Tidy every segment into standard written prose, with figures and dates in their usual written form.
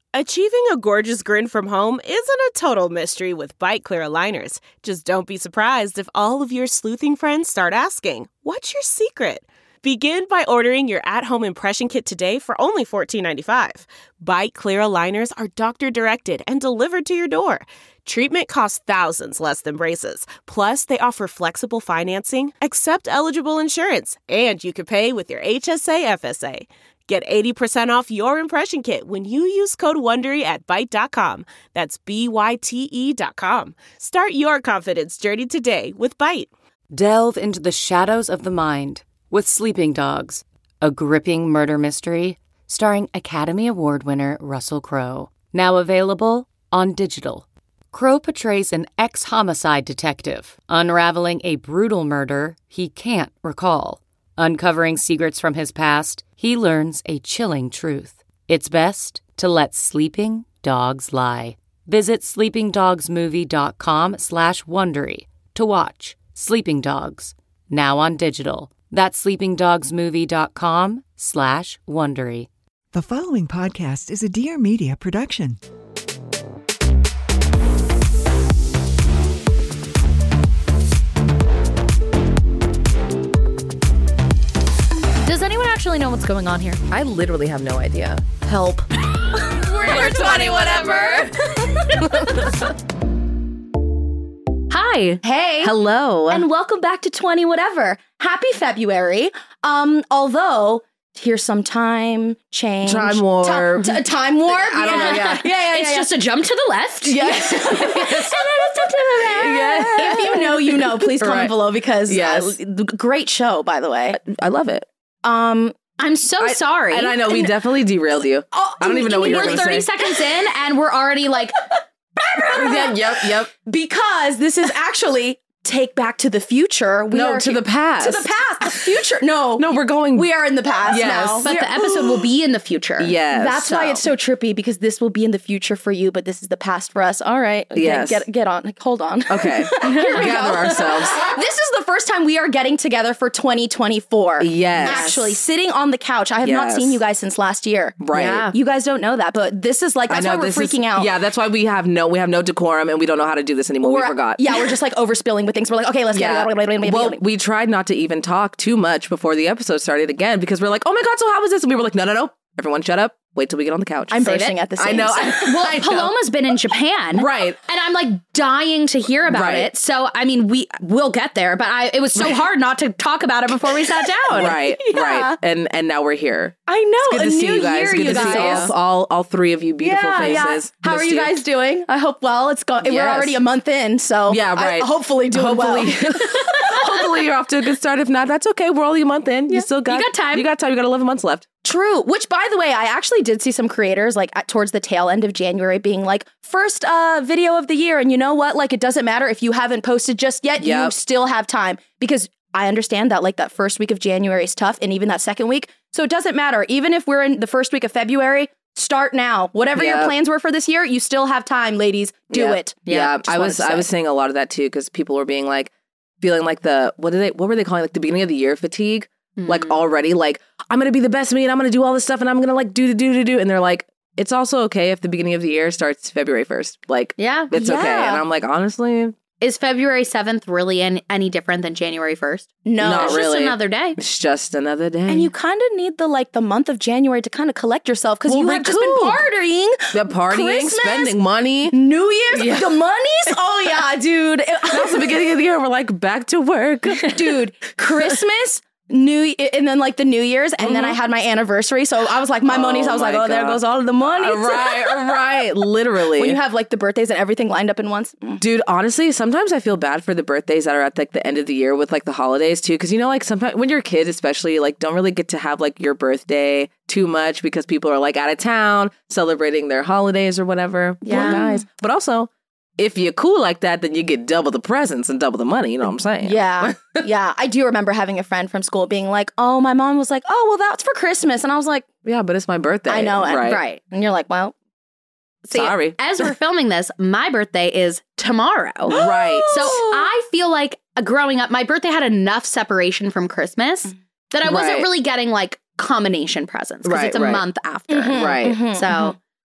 Achieving a gorgeous grin from home isn't a total mystery with Byte Clear aligners. Just don't be surprised if all of your sleuthing friends start asking, "What's your secret?" Begin by ordering your at-home impression kit today for only $14.95. Byte Clear aligners are doctor-directed and delivered to your door. Treatment costs thousands less than braces. Plus, they offer flexible financing, accept eligible insurance, and you can pay with your HSA FSA. Get 80% off your impression kit when you use code WONDERY at Byte.com. That's BYTE.com. Start your confidence journey today with Byte. Delve into the shadows of the mind with Sleeping Dogs, a gripping murder mystery starring Academy Award winner Russell Crowe. Now available on digital. Crowe portrays an ex-homicide detective unraveling a brutal murder he can't recall. Uncovering secrets from his past, he learns a chilling truth. It's best to let sleeping dogs lie. Visit sleepingdogsmovie.com/Wondery to watch Sleeping Dogs, now on digital. That's sleepingdogsmovie.com/Wondery. The following podcast is a Dear Media production. Does anyone actually know what's going on here? I literally have no idea. Help. We're 20 whatever. Hi. Hey. Hello. And welcome back to 20 whatever. Happy February. Although here's some time change. Time warp. Time warp. I don't know. Yeah. It's just a jump to the left. Yes. And then a jump to the right. Yes. If you know, you know. Please comment Right. below because Yes. Great show, by the way. I love it. I'm so sorry. And I know we definitely derailed you. I don't even know what you're We're going to 30 say. seconds in and we're already like... Yep. Because this is actually Take Back to the Future. To the past. To the past. The future. No, we're going. we are in the past Yes. now. But the episode will be in the future. Yes. That's why it's so trippy, because this will be in the future for you, but this is the past for us. All right. Yes. Get on. Hold on. Okay. Gather ourselves. This is the first time we are getting together for 2024. Yes. Actually, sitting on the couch. I have not Yes. seen you guys since last year. Right. Yeah. You guys don't know that, but this is like, that's why we're freaking out. Yeah, that's why we have no decorum and we don't know how to do this anymore. We forgot. Yeah, we're just like overspilling with things. We're like, okay, let's get it. Well, we tried not to even talk too much before the episode started again because we're like, oh my God, so how was this? And we were like, no. Everyone shut up. Wait till we get on the couch. I'm bursting at the I seams. know. Well, Paloma's been in Japan. Right. And I'm like dying to hear about Right. it. So, I mean, we'll get there, but it was so hard not to talk about it before we sat down. Right. And now we're here. I know. It's good to see you guys. Year, Good you to see guys. all three of you beautiful faces. How are Missed you guys doing? I hope well. It's gone. We're Yes. already a month in, so Yeah, right. hopefully doing well. Hopefully you're off to a good start. If not, that's okay. We're only a month in. You still got time. You got time. You got 11 months left. True. Which, by the way, I actually did see some creators like towards the tail end of January being like, first video of the year. And you know what? Like, it doesn't matter if you haven't posted just yet. You Yep. still have time, because I understand that like that first week of January is tough, and even that second week. So it doesn't matter. Even if we're in the first week of February, start now. Whatever your Yep. plans were for this year, you still have time, ladies. Do Yeah. it. Yeah. Just I wanted to was say. saying a lot of that too because people were being like feeling like what were they calling, like the beginning of the year fatigue? Like already like I'm gonna be the best me and I'm gonna do all this stuff and I'm gonna like do and they're like, it's also okay if the beginning of the year starts February 1st. Like it's okay. And I'm like, honestly, Is February 7th really any different than January 1st? No, Not It's really. just another day. it's just another day. And you kind of need the month of January to kind of collect yourself, because you have just been recoup. partying. the partying, Christmas, spending money. New Year's, the monies. Oh yeah, dude. That's the beginning of the year. We're like back to work. Dude, Christmas, and then like the New Year's, and then I had my anniversary. So I was like, my monies. I was like, my oh, there God. goes all of the money. right. Literally. When you have like the birthdays and everything lined up in once. Dude, honestly, sometimes I feel bad for the birthdays that are at like the end of the year with like the holidays too. Cause you know, like sometimes when you're a kid, especially, like don't really get to have like your birthday too much because people are like out of town celebrating their holidays or whatever. Yeah. Poor guys. But also, if you're cool like that, then you get double the presents and double the money. You know what I'm saying? Yeah. Yeah. I do remember having a friend from school being like, oh, my mom was like, oh, well, that's for Christmas. And I was like, Yeah, but it's my birthday. I know. Right. Right. And you're like, well, See, Sorry. As we're filming this, my birthday is tomorrow. Right. So I feel like growing up, my birthday had enough separation from Christmas that I wasn't Right. really getting like combination presents because Right, it's a right. month after. Right. So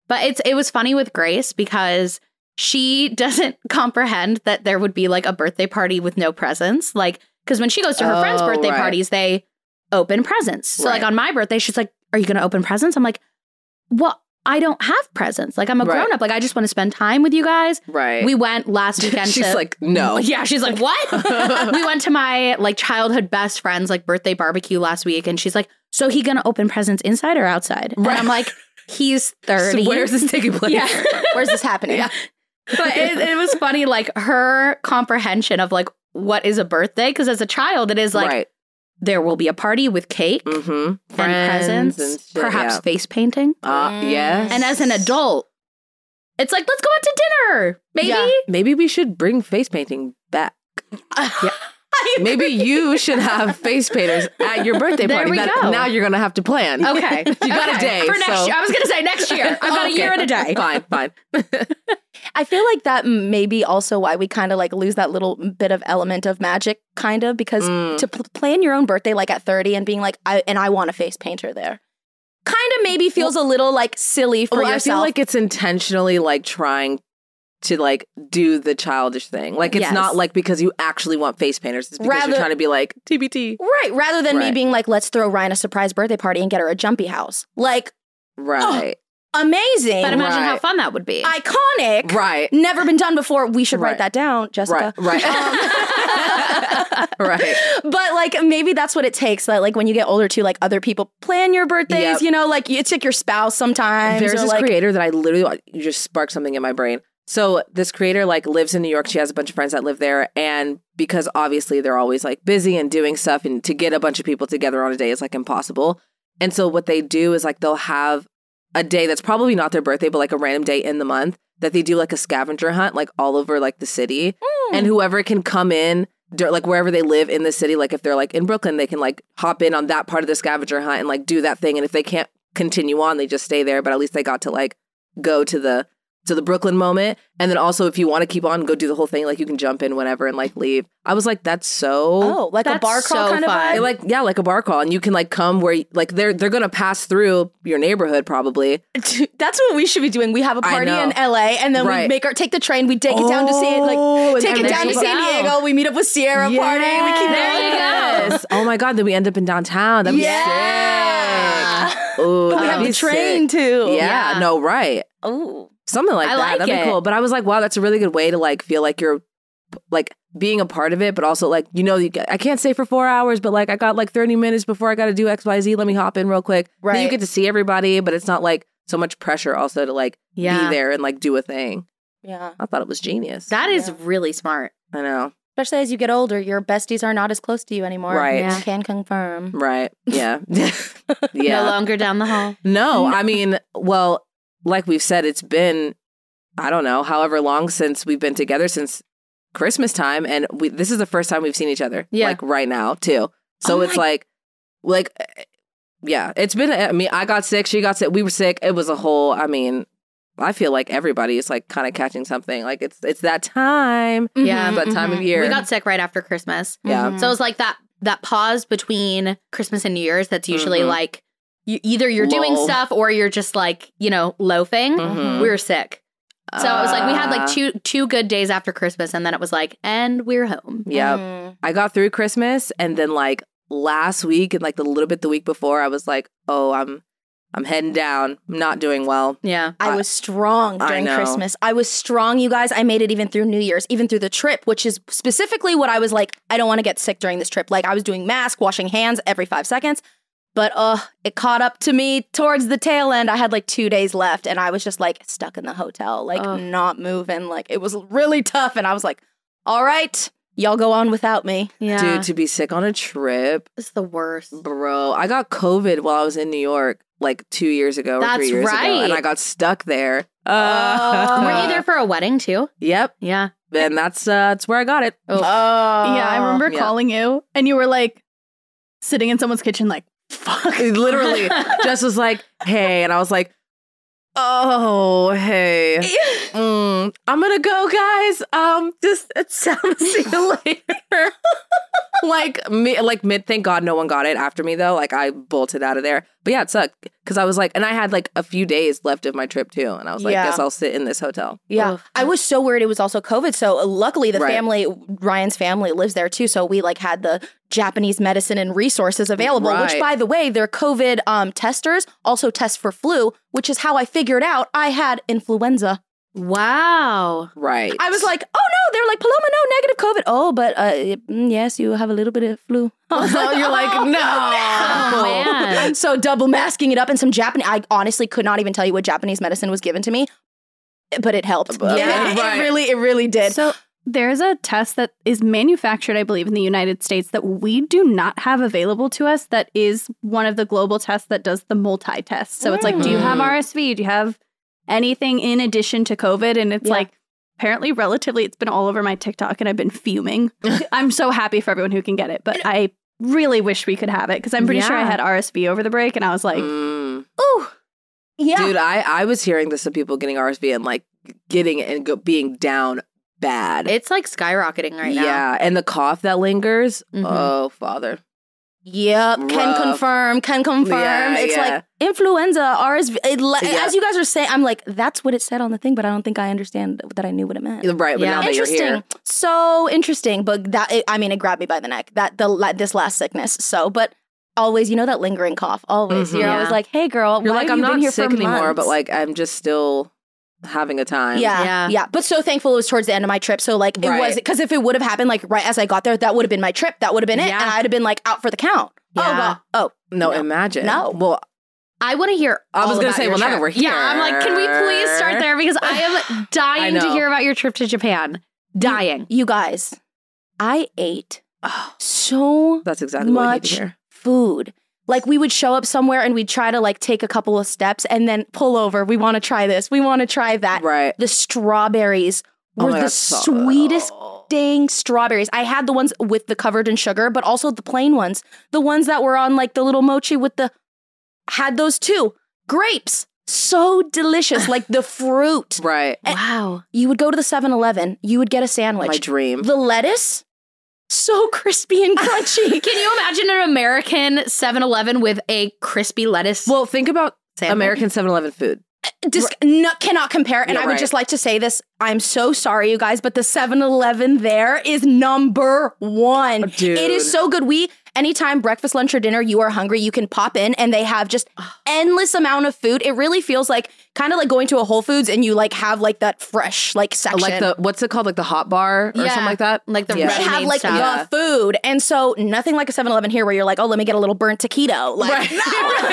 But it was funny with Grace because she doesn't comprehend that there would be like a birthday party with no presents. Like, because when she goes to her friends' birthday parties, they open presents. So like on my birthday, she's like, are you going to open presents? I'm like, well, I don't have presents. Like, I'm a grown up. Like, I just want to spend time with you guys. Right. We went last weekend. She's like, no. Yeah. She's like, what? We went to my like childhood best friend's like birthday barbecue last week. And she's like, so he going to open presents inside or outside? And I'm like, he's 30. So where's this taking place? Yeah. Where's this happening? Yeah. But it was funny, like her comprehension of like what is a birthday. Because as a child, it is like, there will be a party with cake and presents, and shit, perhaps face painting. Yes. And as an adult, it's like, let's go out to dinner, maybe. Yeah. Maybe we should bring face painting back. Maybe you should have face painters at your birthday There party. we go. Now you're going to have to plan. Okay. You got a day. For next year. I was going to say next year. I've got a year and a day. Fine. I feel like that may be also why we kind of like lose that little bit of element of magic, kind of, because to plan your own birthday like at 30 and being like, I want a face painter there, kind of maybe feels a little like silly for yourself. I feel like it's intentionally like trying to like do the childish thing. Like it's not like because you actually want face painters. It's because you're trying to be like TBT. Right. Rather than me being like, let's throw Ryan a surprise birthday party and get her a jumpy house. Like, right. Amazing. But imagine how fun that would be. Iconic. Right. Never been done before. We should write that down, Jessica. Right. Right. But like maybe that's what it takes. That like when you get older too, like other people plan your birthdays, you know, like it's like your spouse sometimes. There's this like, creator that I literally you just sparked something in my brain. So this creator like lives in New York. She has a bunch of friends that live there. And because obviously they're always like busy and doing stuff, and to get a bunch of people together on a day is like impossible. And so what they do is like they'll have a day that's probably not their birthday, but like a random day in the month that they do like a scavenger hunt like all over like the city. And whoever can come in like wherever they live in the city, like if they're like in Brooklyn, they can like hop in on that part of the scavenger hunt and like do that thing. And if they can't continue on, they just stay there. But at least they got to like go to the Brooklyn moment. And then also if you want to keep on, go do the whole thing, like you can jump in whenever and like leave. I was like, that's so like a bar crawl kind of vibe. Like a bar crawl. And you can like come where like they're gonna pass through your neighborhood probably. That's what we should be doing. We have a party in LA and then we take the train, we take it down to take it down to San Diego, we meet up with Sierra party, we keep there you go. Oh my God, then we end up in downtown. That'd be sick. Ooh, we have the train too. Yeah, no, right. Oh. Something like that. Like That'd be cool. But I was like, wow, that's a really good way to like feel like you're like being a part of it, but also like, you know, I can't stay for 4 hours, but like I got like 30 minutes before I got to do XYZ. Let me hop in real quick. Right. Then you get to see everybody, but it's not like so much pressure also to like be there and like do a thing. Yeah. I thought it was genius. That is really smart. I know. Especially as you get older, your besties are not as close to you anymore. Right. Yeah. Can confirm. Right. Yeah. No longer down the hall. No, I mean, well, like we've said, it's been, I don't know, however long since we've been together, since Christmas time. And this is the first time we've seen each other. Yeah. Like right now, too. So it's like, yeah, it's been, I mean, I got sick, she got sick, we were sick. It was a whole, I mean, I feel like everybody is like kind of catching something. Like it's that time. Yeah. That time of year. We got sick right after Christmas. Yeah. So it was like that pause between Christmas and New Year's that's usually like, either you're doing stuff or you're just like, you know, loafing. We were sick. So it was like we had like two good days after Christmas, and then it was like, and we're home. Yeah. I got through Christmas, and then like last week and like the little bit the week before, I was like, oh, I'm heading down. I'm not doing well. Yeah. I was strong during Christmas. I was strong, you guys. I made it even through New Year's, even through the trip, which is specifically what I was like, I don't want to get sick during this trip. Like I was doing mask, washing hands every 5 seconds. But it caught up to me towards the tail end. I had like 2 days left and I was just like stuck in the hotel, like not moving. Like it was really tough. And I was like, all right, y'all go on without me. Yeah. Dude, to be sick on a trip. It's the worst. Bro, I got COVID while I was in New York like 2 years ago or 3 years ago. And I got stuck there. Were you there for a wedding too? Yep. Yeah. And that's where I got it. Yeah, I remember calling you and you were like sitting in someone's kitchen like, fuck. Literally just was like, hey. And I was like, oh, hey. I'm gonna go, guys. Just see you later. Thank God no one got it after me though. Like I bolted out of there. But yeah, it sucked because I was like, and I had like a few days left of my trip too, and I was like, guess I'll sit in this hotel. Yeah, I was so worried it was also COVID. So luckily, the family, Ryan's family, lives there too. So we like had the Japanese medicine and resources available. Which, by the way, their COVID testers also test for flu, which is how I figured out I had influenza. Wow. Right. I was like, oh no, they're like, Paloma, no, negative COVID. Oh, but yes, you have a little bit of flu. So you're like, no. Oh, man. So double masking it up in some Japanese. I honestly could not even tell you what Japanese medicine was given to me, but it helped. It really did. So there's a test that is manufactured, I believe, in the United States that we do not have available to us. That is one of the global tests that does the multi-test. So it's like, do you have RSV? Do you have anything in addition to COVID? And it's like, apparently relatively, it's been all over my TikTok and I've been fuming. I'm so happy for everyone who can get it, but I really wish we could have it because I'm pretty sure I had RSV over the break and I was like, ooh. Yeah. Dude, I was hearing this of people getting RSV and like getting it and being down bad. It's like skyrocketing right now. Yeah, and the cough that lingers. Oh, Father. Yep, can confirm. Yeah, it's like influenza, RSV. As you guys are saying, I'm like, that's what it said on the thing, but I don't think I understand that I knew what it meant. Right, but now that you're here. So interesting, but it grabbed me by the neck, this last sickness. So, but always, that lingering cough, always. You're always like, hey girl, you're why like, have I'm you been not here sick for anymore, months? but like, I'm just still having a time. Yeah. But so thankful it was towards the end of my trip. So like it was, because if it would have happened like right as I got there, that would have been my trip. That would have been it. And I'd have been like out for the count. Yeah. No, imagine. No. Well, I want to hear I was going to say, well, now that we're here. Yeah, I'm like, can we please start there? Because I am dying to hear about your trip to Japan. Dying. You guys, I ate so that's exactly what I need to much hear. Food. Like we would show up somewhere and we'd try to like take a couple of steps and then pull over. We want to try this. We want to try that. Right. The strawberries were the sweetest dang strawberries. I had the ones with the covered in sugar, but also the plain ones. The ones that were on like the little mochi with had those too. Grapes. So delicious. Like the fruit. Right. And wow. you would go to the 7-Eleven. You would get a sandwich. My dream. The lettuce. So crispy and crunchy. Can you imagine an American 7-Eleven with a crispy lettuce? Well, think about American 7-Eleven food. Cannot compare. And I would just like to say this. I'm so sorry, you guys, but the 7-Eleven there is number one. Dude. It is so good. Anytime breakfast, lunch, or dinner, you are hungry, you can pop in and they have just endless amount of food. It really feels like kind of like going to a Whole Foods and you like have like that fresh like section. Like what's it called? Like the hot bar or something like that? Like the They have like the food. And so nothing like a 7-Eleven here where you're like, oh, let me get a little burnt taquito. Like, no.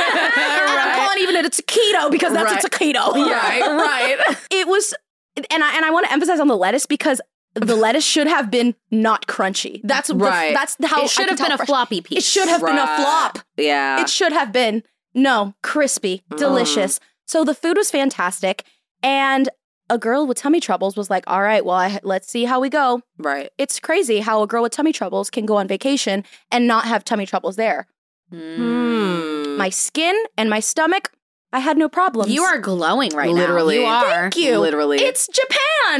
I'm calling even it a taquito because that's a taquito. Right. It was, and I want to emphasize on the lettuce because the lettuce should have been not crunchy. That's that's how it should have been a floppy piece. It should have been a flop. Yeah. It should have been crispy, delicious. So the food was fantastic. And a girl with tummy troubles was like, all right, well, let's see how we go. Right. It's crazy how a girl with tummy troubles can go on vacation and not have tummy troubles there. My skin and my stomach, I had no problems. You are glowing right Literally. now. You are. Thank you. Literally. It's Japan.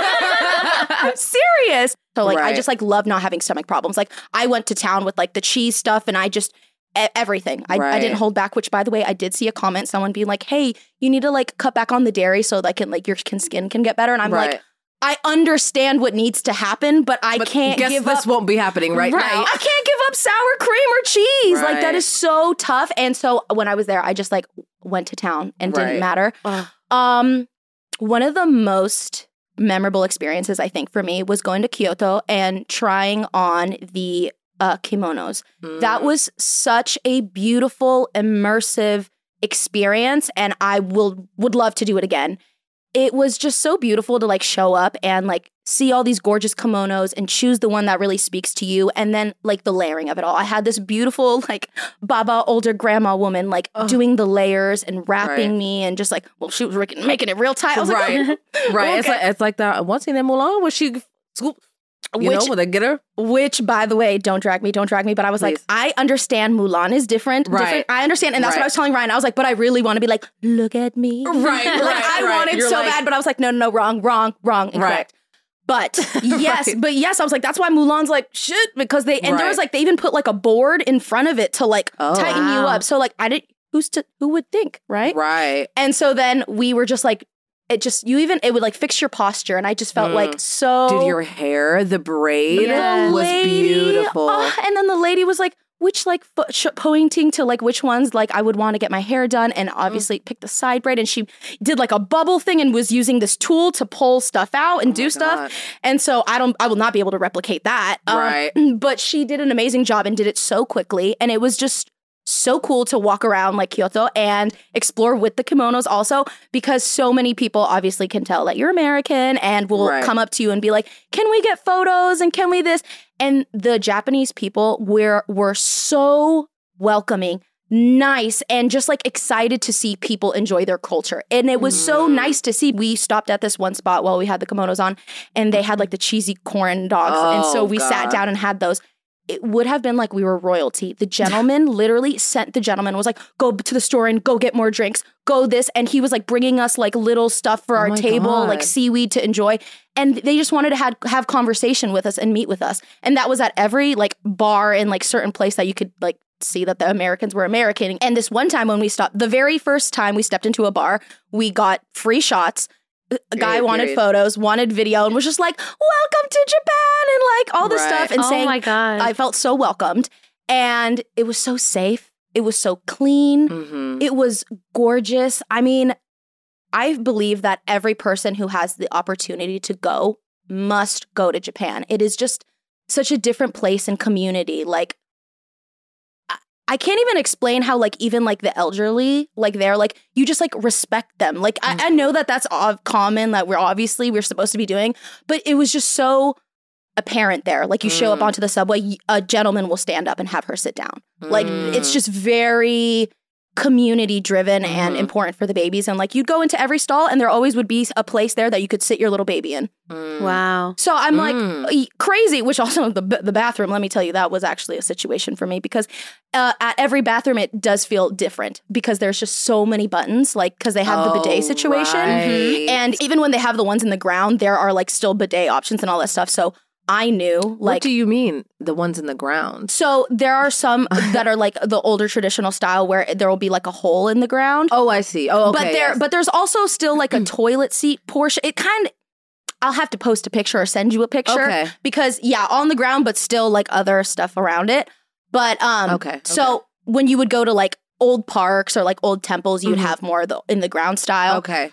I'm serious. So like, I just like love not having stomach problems. Like I went to town with like the cheese stuff and I just, everything. I didn't hold back, which by the way, I did see a comment, someone being like, hey, you need to like cut back on the dairy so that your skin can get better. And I'm like, I understand what needs to happen, but I can't give up. This won't be happening right now. I can't give up sour cream or cheese. Like that is so tough. And so when I was there, I just like went to town and didn't matter. One of the most memorable experiences I think for me was going to Kyoto and trying on the kimonos. That was such a beautiful, immersive experience, and I would love to do it again. It was just so beautiful to like show up and like see all these gorgeous kimonos and choose the one that really speaks to you, and then like the layering of it all. I had this beautiful like baba older grandma woman like doing the layers and wrapping me and just like, well, she was making it real tight. I was like, right. It's like that. What's in Mulan? Was she You know, with a getter? Which, by the way, don't drag me. But I was like, I understand Mulan is different. Right. I understand. And that's what I was telling Ryan. I was like, but I really want to be like, look at me. Right. I wanted so bad, but I was like, no, wrong, incorrect. Right. But yes, I was like, that's why Mulan's like, shit, because there was like, they even put like a board in front of it to like tighten you up. So like, who would think, right? Right. And so then we were just like, it would like fix your posture. And I just felt like so. Did your hair, the braid was beautiful. And then the lady was like, which like pointing to like which ones like I would want to get my hair done, and obviously picked the side braid, and she did like a bubble thing and was using this tool to pull stuff out and do stuff. And so I will not be able to replicate that. Right. But she did an amazing job and did it so quickly, and it was just so cool to walk around like Kyoto and explore with the kimonos also, because so many people obviously can tell that you're American and will come up to you and be like, can we get photos and can we this? And the Japanese people were so welcoming, nice, and just like excited to see people enjoy their culture. And it was so nice to see. We stopped at this one spot while we had the kimonos on, and they had like the cheesy corn dogs. And so we sat down and had those. It would have been like we were royalty. The gentleman literally sent the gentleman, was like, go to the store and go get more drinks, go this. And he was like bringing us like little stuff for our table, like seaweed to enjoy. And they just wanted to have conversation with us and meet with us. And that was at every like bar and like certain place that you could like see that the Americans were American. And this one time when we stopped, the very first time we stepped into a bar, we got free shots. A guy wanted photos, wanted video, and was just like, welcome to Japan, and like all this stuff, and saying, my God. I felt so welcomed. And it was so safe. It was so clean. It was gorgeous. I mean, I believe that every person who has the opportunity to go must go to Japan. It is just such a different place and community. Like, I can't even explain how, like, even, like, the elderly, like, they're, like, you just, like, respect them. Like, I know that that's common, that we're supposed to be doing, but it was just so apparent there. Like, you show up onto the subway, a gentleman will stand up and have her sit down. Like, it's just very community-driven and important for the babies. And, like, you'd go into every stall, and there always would be a place there that you could sit your little baby in. Wow. So I'm like, crazy, which also the bathroom, let me tell you, that was actually a situation for me, because at every bathroom, it does feel different because there's just so many buttons, like, because they have the bidet situation. And even when they have the ones in the ground, there are like still bidet options and all that stuff. So I knew, like, what do you mean, the ones in the ground? So there are some that are like the older traditional style where there will be like a hole in the ground. Oh, I see. Oh, okay. But there's also still like a toilet seat portion. It kind of, I'll have to post a picture or send you a picture because on the ground, but still like other stuff around it. But so when you would go to like old parks or like old temples, you would have more of the in the ground style. Okay.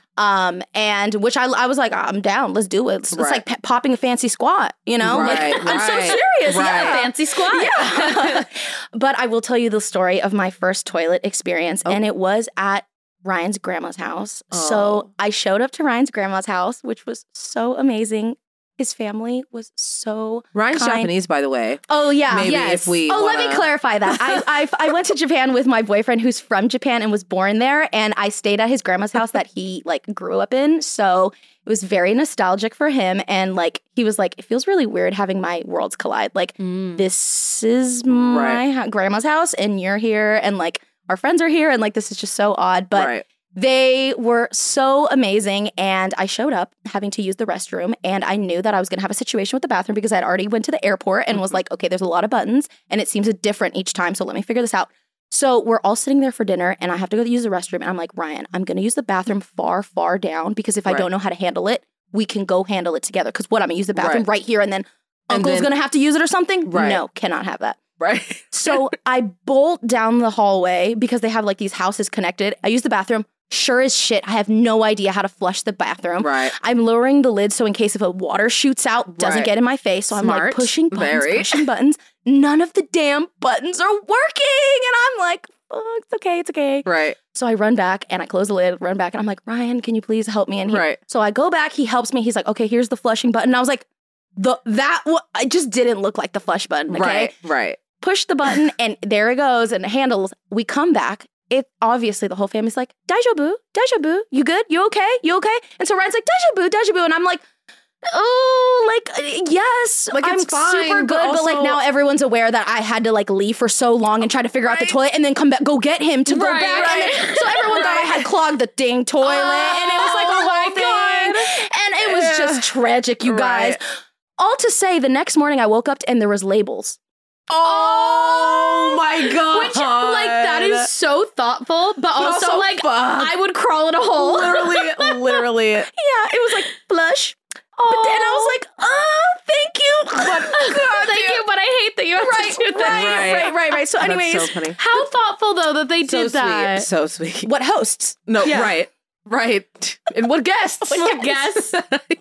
And which I was like, I'm down. Let's do it. It's like popping a fancy squat, you know? Right, like, I'm so serious. Yeah, fancy squat. Yeah. But I will tell you the story of my first toilet experience, and it was at Ryan's grandma's house. So I showed up to Ryan's grandma's house, which was so amazing. His family was so Ryan's kind. Japanese, by the way. Oh, yeah. Maybe if we let me clarify that. I went to Japan with my boyfriend who's from Japan and was born there. And I stayed at his grandma's house that he like grew up in. So it was very nostalgic for him. And like, he was like, it feels really weird having my worlds collide. Like, this is my grandma's house and you're here and like our friends are here. And like, this is just so odd. But they were so amazing, and I showed up having to use the restroom, and I knew that I was going to have a situation with the bathroom because I'd already went to the airport and was like, okay, there's a lot of buttons, and it seems different each time, so let me figure this out. So we're all sitting there for dinner, and I have to go use the restroom, and I'm like, Ryan, I'm going to use the bathroom far, far down because if I don't know how to handle it, we can go handle it together. Because what, I'm going to use the bathroom right here, and then Uncle's going to have to use it or something? No, cannot have that. Right. So I bolt down the hallway because they have like these houses connected. I use the bathroom. Sure as shit, I have no idea how to flush the bathroom. Right. I'm lowering the lid so in case if a water shoots out, doesn't get in my face. So I'm like pushing buttons. None of the damn buttons are working. And I'm like, oh, it's okay. Right. So I run back and I close the lid, run back. And I'm like, Ryan, can you please help me? And so I go back, he helps me. He's like, okay, here's the flushing button. And I was like, I just didn't look like the flush button. Okay. Right. Push the button and there it goes and it handles. We come back. It obviously the whole family's like, Daijoubu, you good? You okay? And so Ryan's like, Daijoubu. And I'm like, Yes, Like, I'm it's fine, super good, but like also- now everyone's aware that I had to like leave for so long and try to figure out the toilet and then come back, go get him to go back. And then, so everyone thought I had clogged the dang toilet, and it was like a whole thing, and it was just tragic, you guys. All to say, the next morning I woke up and there was labels. Oh my God. Which, like, that is so thoughtful, but also like, I would crawl in a hole. Literally. Yeah, it was like flush. But then I was like, thank you. Thank you, but I hate that you have to do that. Right. So anyways, That's so funny. How thoughtful, though, that they did that. So sweet. what hosts? No, right. And what guests? What guests?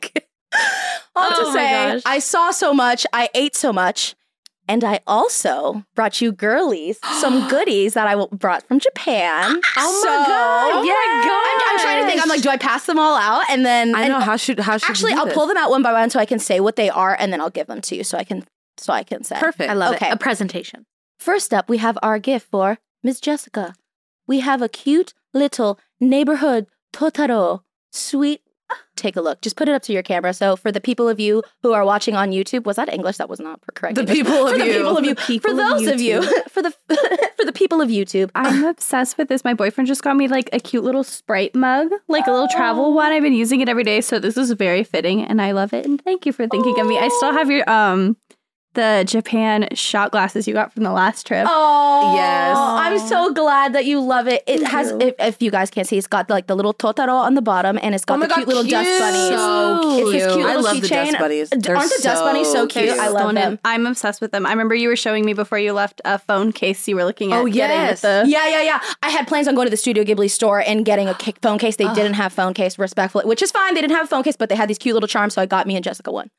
All to Oh my say, gosh. I saw so much, I ate so much, and I also brought you girlies some goodies that I brought from Japan. Oh my God. Yeah. I'm trying to think. I'm like, do I pass them all out? And then I know. How should actually, you do I'll this? pull them out one by one so I can say what they are, and then I'll give them to you so I can say. Perfect. I love Okay. it. A presentation. First up, we have our gift for Ms. Jessica. We have a cute little neighborhood Totoro. Sweet. Take a look. Just put it up to your camera. So for the people of you who are watching on YouTube, was that English? That was not correct. The English. people of For the you. people of you. The people For of those of you. YouTube. For the people of YouTube. I'm obsessed with this. My boyfriend just got me like a cute little Sprite mug, like a little travel one. I've been using it every day, so this is very fitting, and I love it. And thank you for thinking of me. I still have your the Japan shot glasses you got from the last trip. Oh, Yes. I'm so glad that you love it. It has, if you guys can't see, it's got like the little Totoro on the bottom, and it's got the cute little dust bunnies. So It's this cute I little love the keychain. dust bunnies. They're Aren't the dust bunnies so cute? They're I love stunning. them. I'm obsessed with them. I remember you were showing me before you left a phone case you were looking at. Oh, getting yes. with the Yeah. I had plans on going to the Studio Ghibli store and getting a phone case. They didn't have phone case, respectfully, which is fine. They didn't have a phone case, but they had these cute little charms, so I got me and Jessica one.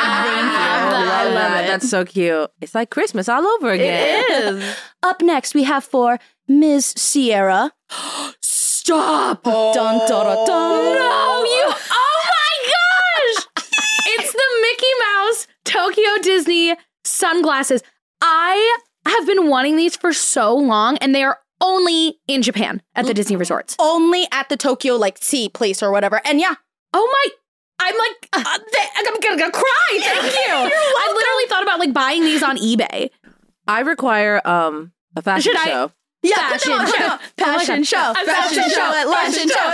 I love it. That's so cute. It's like Christmas all over again. It is. Up next, we have for Ms. Sierra. Stop. Dun, dun, dun, dun. No, you. Oh my gosh! It's the Mickey Mouse Tokyo Disney sunglasses. I have been wanting these for so long, and they are only in Japan at the Disney resorts. Only at the Tokyo Sea place or whatever. And yeah, Oh my. I'm like, I'm gonna cry. Thank you. I literally thought about like buying these on eBay. I require a fashion Should I- show. yeah, put them on. Fashion show. Fashion show at lunch.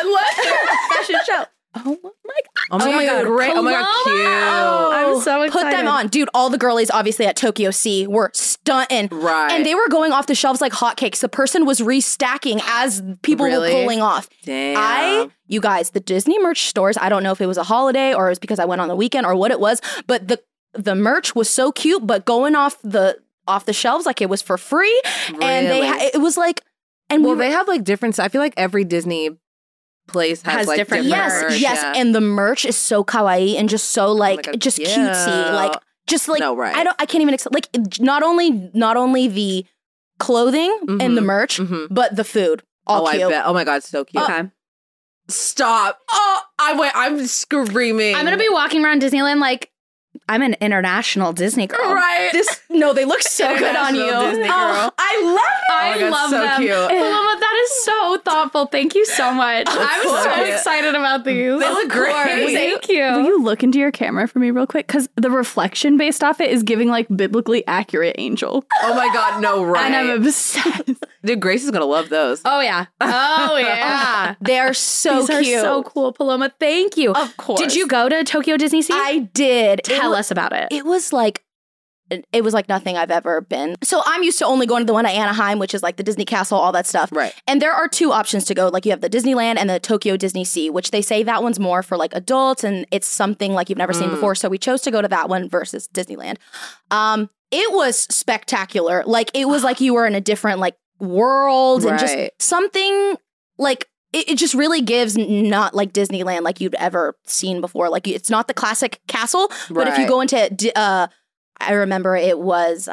Fashion show. Oh my God. Great. Oh my God, cute. I'm so excited. Put them on. Dude, all the girlies obviously at Tokyo Sea were stunting. Right. And they were going off the shelves like hotcakes. The person was restacking as people Really? were pulling off. Damn. You guys, the Disney merch stores, I don't know if it was a holiday or it was because I went on the weekend or what it was, but the merch was so cute, but going off the shelves like it was for free. And Really? it was like, and Well, they have like different. I feel like every Disney place has like different merch. Yes, yeah. and the merch is so kawaii and just so like God, just yeah. cutesy, like just like No, right. I can't even like not only the clothing and the merch, but the food. All cute. I bet. Oh my God, so cute. Okay. Stop. Oh, I'm screaming. I'm gonna be walking around Disneyland like I'm an international Disney girl. right. They look so good on you. International Disney girl. I love it. I God, love so them. cute. Paloma, that is so thoughtful. Thank you so much. I'm course. so excited about these. They look great. Thank you. Will you look into your camera for me real quick? Because the reflection based off it is giving like biblically accurate angel. Oh my God, no, right. And I'm obsessed. Dude, Grace is gonna love those. Oh yeah. Oh yeah. They are so These cute. are so cool, Paloma. Thank you. Of course. Did you go to Tokyo Disney Sea? I did. Tell us about it. It was like nothing I've ever been. So I'm used to only going to the one at Anaheim, which is like the Disney Castle, all that stuff. Right. And there are two options to go. Like you have the Disneyland and the Tokyo Disney Sea, which they say that one's more for like adults and it's something like you've never seen before. So we chose to go to that one versus Disneyland. It was spectacular. Like it was like you were in a different like world and just Right. something like it just really gives not like Disneyland like you'd ever seen before. Like it's not the classic castle, but if you Right. go into I remember it was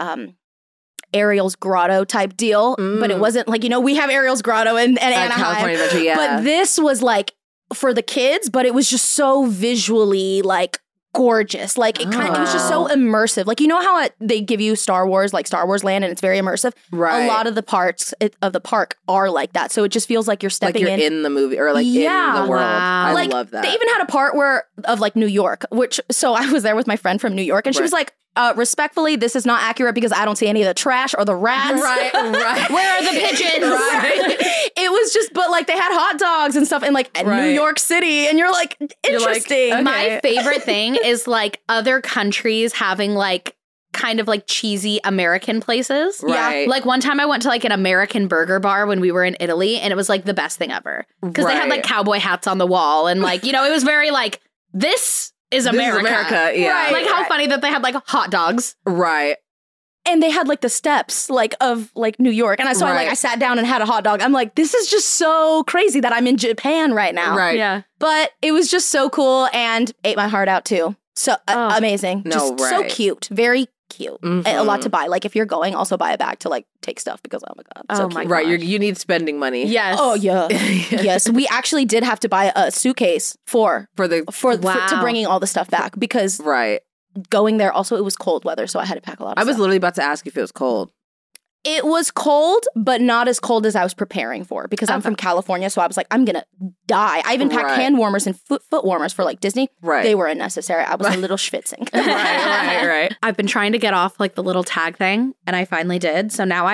Ariel's Grotto type deal, but it wasn't like, we have Ariel's Grotto and Anaheim. California Adventure, yeah. But this was like for the kids, but it was just so visually like gorgeous. Like it was just so immersive. Like, you know how they give you Star Wars, like Star Wars Land, and it's very immersive. Right. A lot of the parts of the park are like that. So it just feels like you're stepping like you're in the movie or like in the world. Wow. I love that. They even had a part of like New York, so I was there with my friend from New York, and she was like, respectfully, this is not accurate because I don't see any of the trash or the rats. Right. Where are the pigeons? Right. It was just, but like they had hot dogs and stuff in like New York City, and you're like, interesting. okay. My favorite thing is like other countries having like kind of like cheesy American places. Right. Like one time I went to like an American burger bar when we were in Italy, and it was like the best thing ever. Because they had like cowboy hats on the wall, and like, you know, it was very like, this is America. Yeah. Right. Like how funny that they had like hot dogs. Right. And they had like the steps like of like New York. And I sat down and had a hot dog. I'm like, this is just so crazy that I'm in Japan right now. Right. Yeah. But it was just so cool and ate my heart out too. So amazing. No, just so cute. Very cute. Mm-hmm. A lot to buy. Like if you're going, also buy a bag to like take stuff because oh my God. So cute. Right. You need spending money. Yes. Oh yeah. Yes. We actually did have to buy a suitcase for to bringing all the stuff back because going there also it was cold weather, so I had to pack a lot of stuff. I was literally about to ask if it was cold. It was cold, but not as cold as I was preparing for because I'm from California, so I was like, I'm gonna die. I even packed hand warmers and foot warmers for like Disney. Right. They were unnecessary. I was a little schwitzing. Right. I've been trying to get off like the little tag thing, and I finally did. So now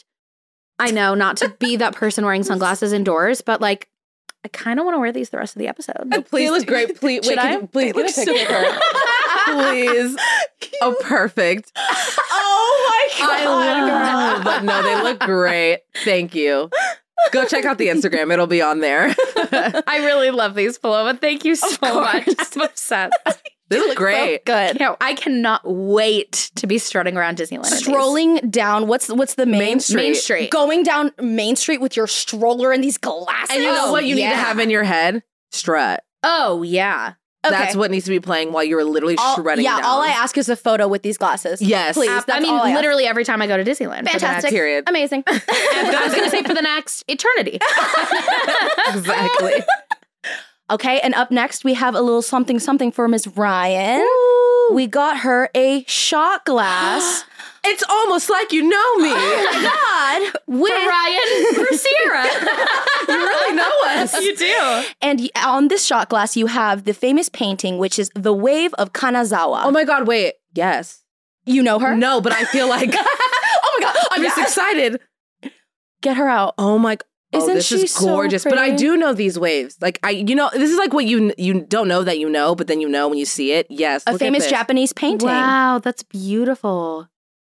I know not to be that person wearing sunglasses indoors, but like I kind of want to wear these the rest of the episode. Please, look great. Please, Should I? Please get a picture of her. Please. Oh, perfect. Oh my God. I love but no, they look great. Thank you. Go check out the Instagram. It'll be on there. I really love these, Paloma. Thank you so much. I'm obsessed. They look great. So good. I cannot wait to be strutting around Disneyland. Strolling down, what's the Main Street. Main Street. Going down Main Street with your stroller and these glasses. And you know what you need to have in your head? Strut. Oh, yeah. Okay. That's what needs to be playing while you're literally shredding down. All I ask is a photo with these glasses. Yes. Please. I mean, literally every time I go to Disneyland. Fantastic. Period. Amazing. I was going to say for the next eternity. Exactly. Okay, and up next we have a little something for Ms. Ryan. Ooh. We got her a shot glass. It's almost like you know me. Oh my God. With Ryan, for Sierra. You really know us. You do. And on this shot glass, you have the famous painting, which is The Wave of Kanazawa. Oh my God, wait. Yes. You know her? No, but I feel like, oh my God, I'm just excited. Get her out. Oh my God. Isn't this she is gorgeous. so but I pretty? do know these waves. Like this is like what you don't know that you know, but then you know when you see it. Yes. A famous Japanese painting. Wow, that's beautiful.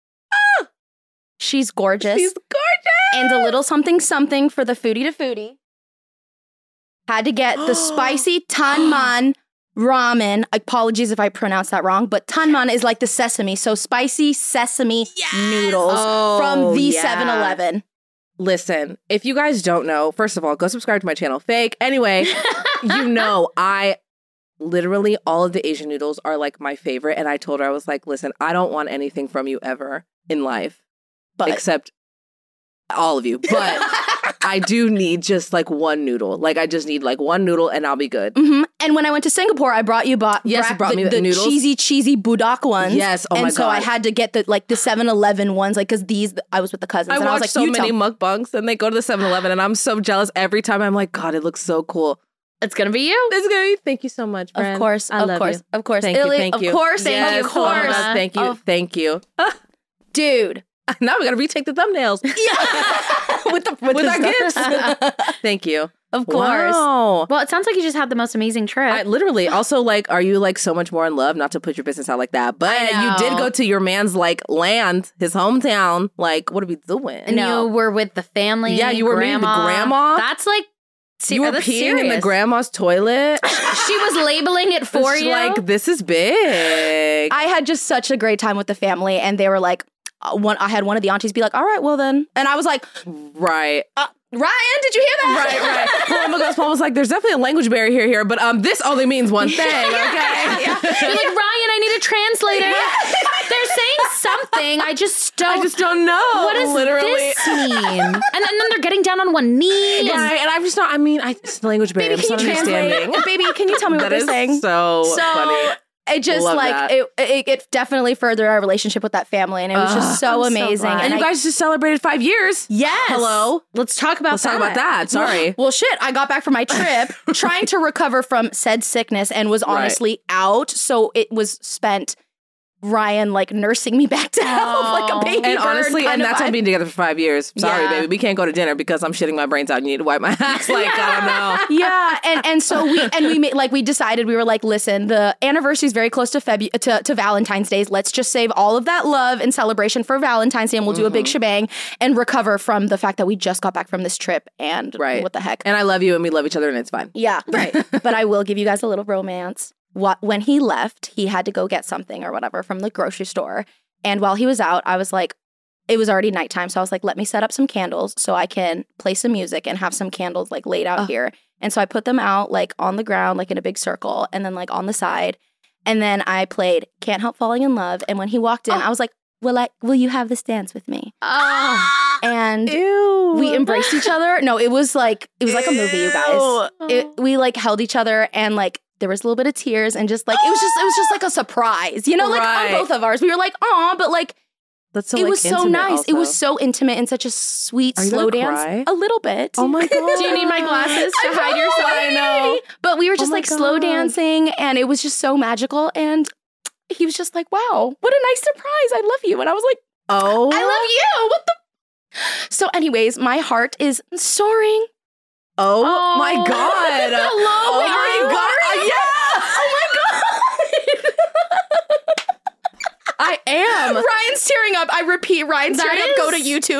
She's gorgeous. She's gorgeous. And a little something for the foodie to foodie. Had to get the spicy tanman ramen. Apologies if I pronounced that wrong, but tanman is like the sesame. So spicy sesame noodles from the 7-Eleven. Listen, if you guys don't know, first of all, go subscribe to my channel. Fake. Anyway, I literally all of the Asian noodles are like my favorite. And I told her, I was like, listen, I don't want anything from you ever in life, except all of you. But I do need just like one noodle. Like I just need like one noodle and I'll be good. Mm-hmm. And when I went to Singapore, I brought you brought me the noodles. cheesy budak ones. Yes, oh my God. And so I had to get the 7-Eleven ones, like because these I was with the cousins. I and watch I was like, so many mukbangs and they go to the 7-Eleven and I'm so jealous every time. I'm like, God, it looks so cool. It's gonna be you. It's gonna be. Thank you so much, Brand. Of course. Thank you. Thank you. Of course, yes. of course. Thank you. Dude. Now we gotta retake the thumbnails. Yeah. with our gifts. Thank you. Of course. Wow. Well, it sounds like you just had the most amazing trip. Literally. Also, like, are you like so much more in love? Not to put your business out like that, but you did go to your man's like land, his hometown. Like, what are we doing? And you were with the family. Yeah, you were meeting the grandma. That's like you were peeing in the grandma's toilet. She was labeling it for you. Like, this is big. I had just such a great time with the family, and they were like, I had one of the aunties be like, all right, well then. And I was like, right. Ryan, did you hear that? Right. Paloma was like, there's definitely a language barrier here, but this only means one thing, okay? You're like, Ryan, I need a translator. They're saying something. I just don't know. What does this mean? And then they're getting down on one knee. Right, and I'm just not, it's the language barrier. Baby, can you translate? Baby, can you tell me what they're saying? So funny. it just Love like that. it definitely furthered our relationship with that family, and it was just so amazing. And you guys just celebrated 5 years. Yes. Hello. Let's talk about Talk about that. Sorry. Well, shit, I got back from my trip trying to recover from said sickness and was honestly out. So it was spent Ryan like nursing me back to health like a baby And bird honestly, kind and of that's on vibe. being together for 5 years. Sorry, Yeah. baby. We can't go to dinner because I'm shitting my brains out and you need to wipe my ass. Like, I don't know. Yeah, and so we made like we decided we were like, listen, the anniversary is very close to to Valentine's Day. Let's just save all of that love and celebration for Valentine's Day, and we'll do a big shebang and recover from the fact that we just got back from this trip and what the heck. And I love you and we love each other and it's fine. Yeah, right. But I will give you guys a little romance. When he left, he had to go get something or whatever from the grocery store. And while he was out, I was like, it was already nighttime. So I was like, let me set up some candles so I can play some music and have some candles like laid out here. And so I put them out like on the ground, like in a big circle, and then like on the side. And then I played Can't Help Falling in Love. And when he walked in, I was like, will you have this dance with me? And we embraced each other. No, it was like a movie, you guys. We like held each other and like there was a little bit of tears and just like it was just like a surprise, you know, like on both of ours. We were like, aw, but like That's so, it like, was so intimate nice. also. It was so intimate and such a sweet Are you slow gonna dance. cry? A little bit. Oh my God. Do you need my glasses to hide your I know. But we were just my like slow God. dancing and it was just so magical. And he was just like, wow, what a nice surprise. I love you. And I was like, Oh. I love you. What the? So anyways, my heart is soaring. Oh my God. Hello, Oh my God. Yeah. Oh my God. I am. Ryan's tearing up. I repeat, Ryan's tearing up. Go to YouTube.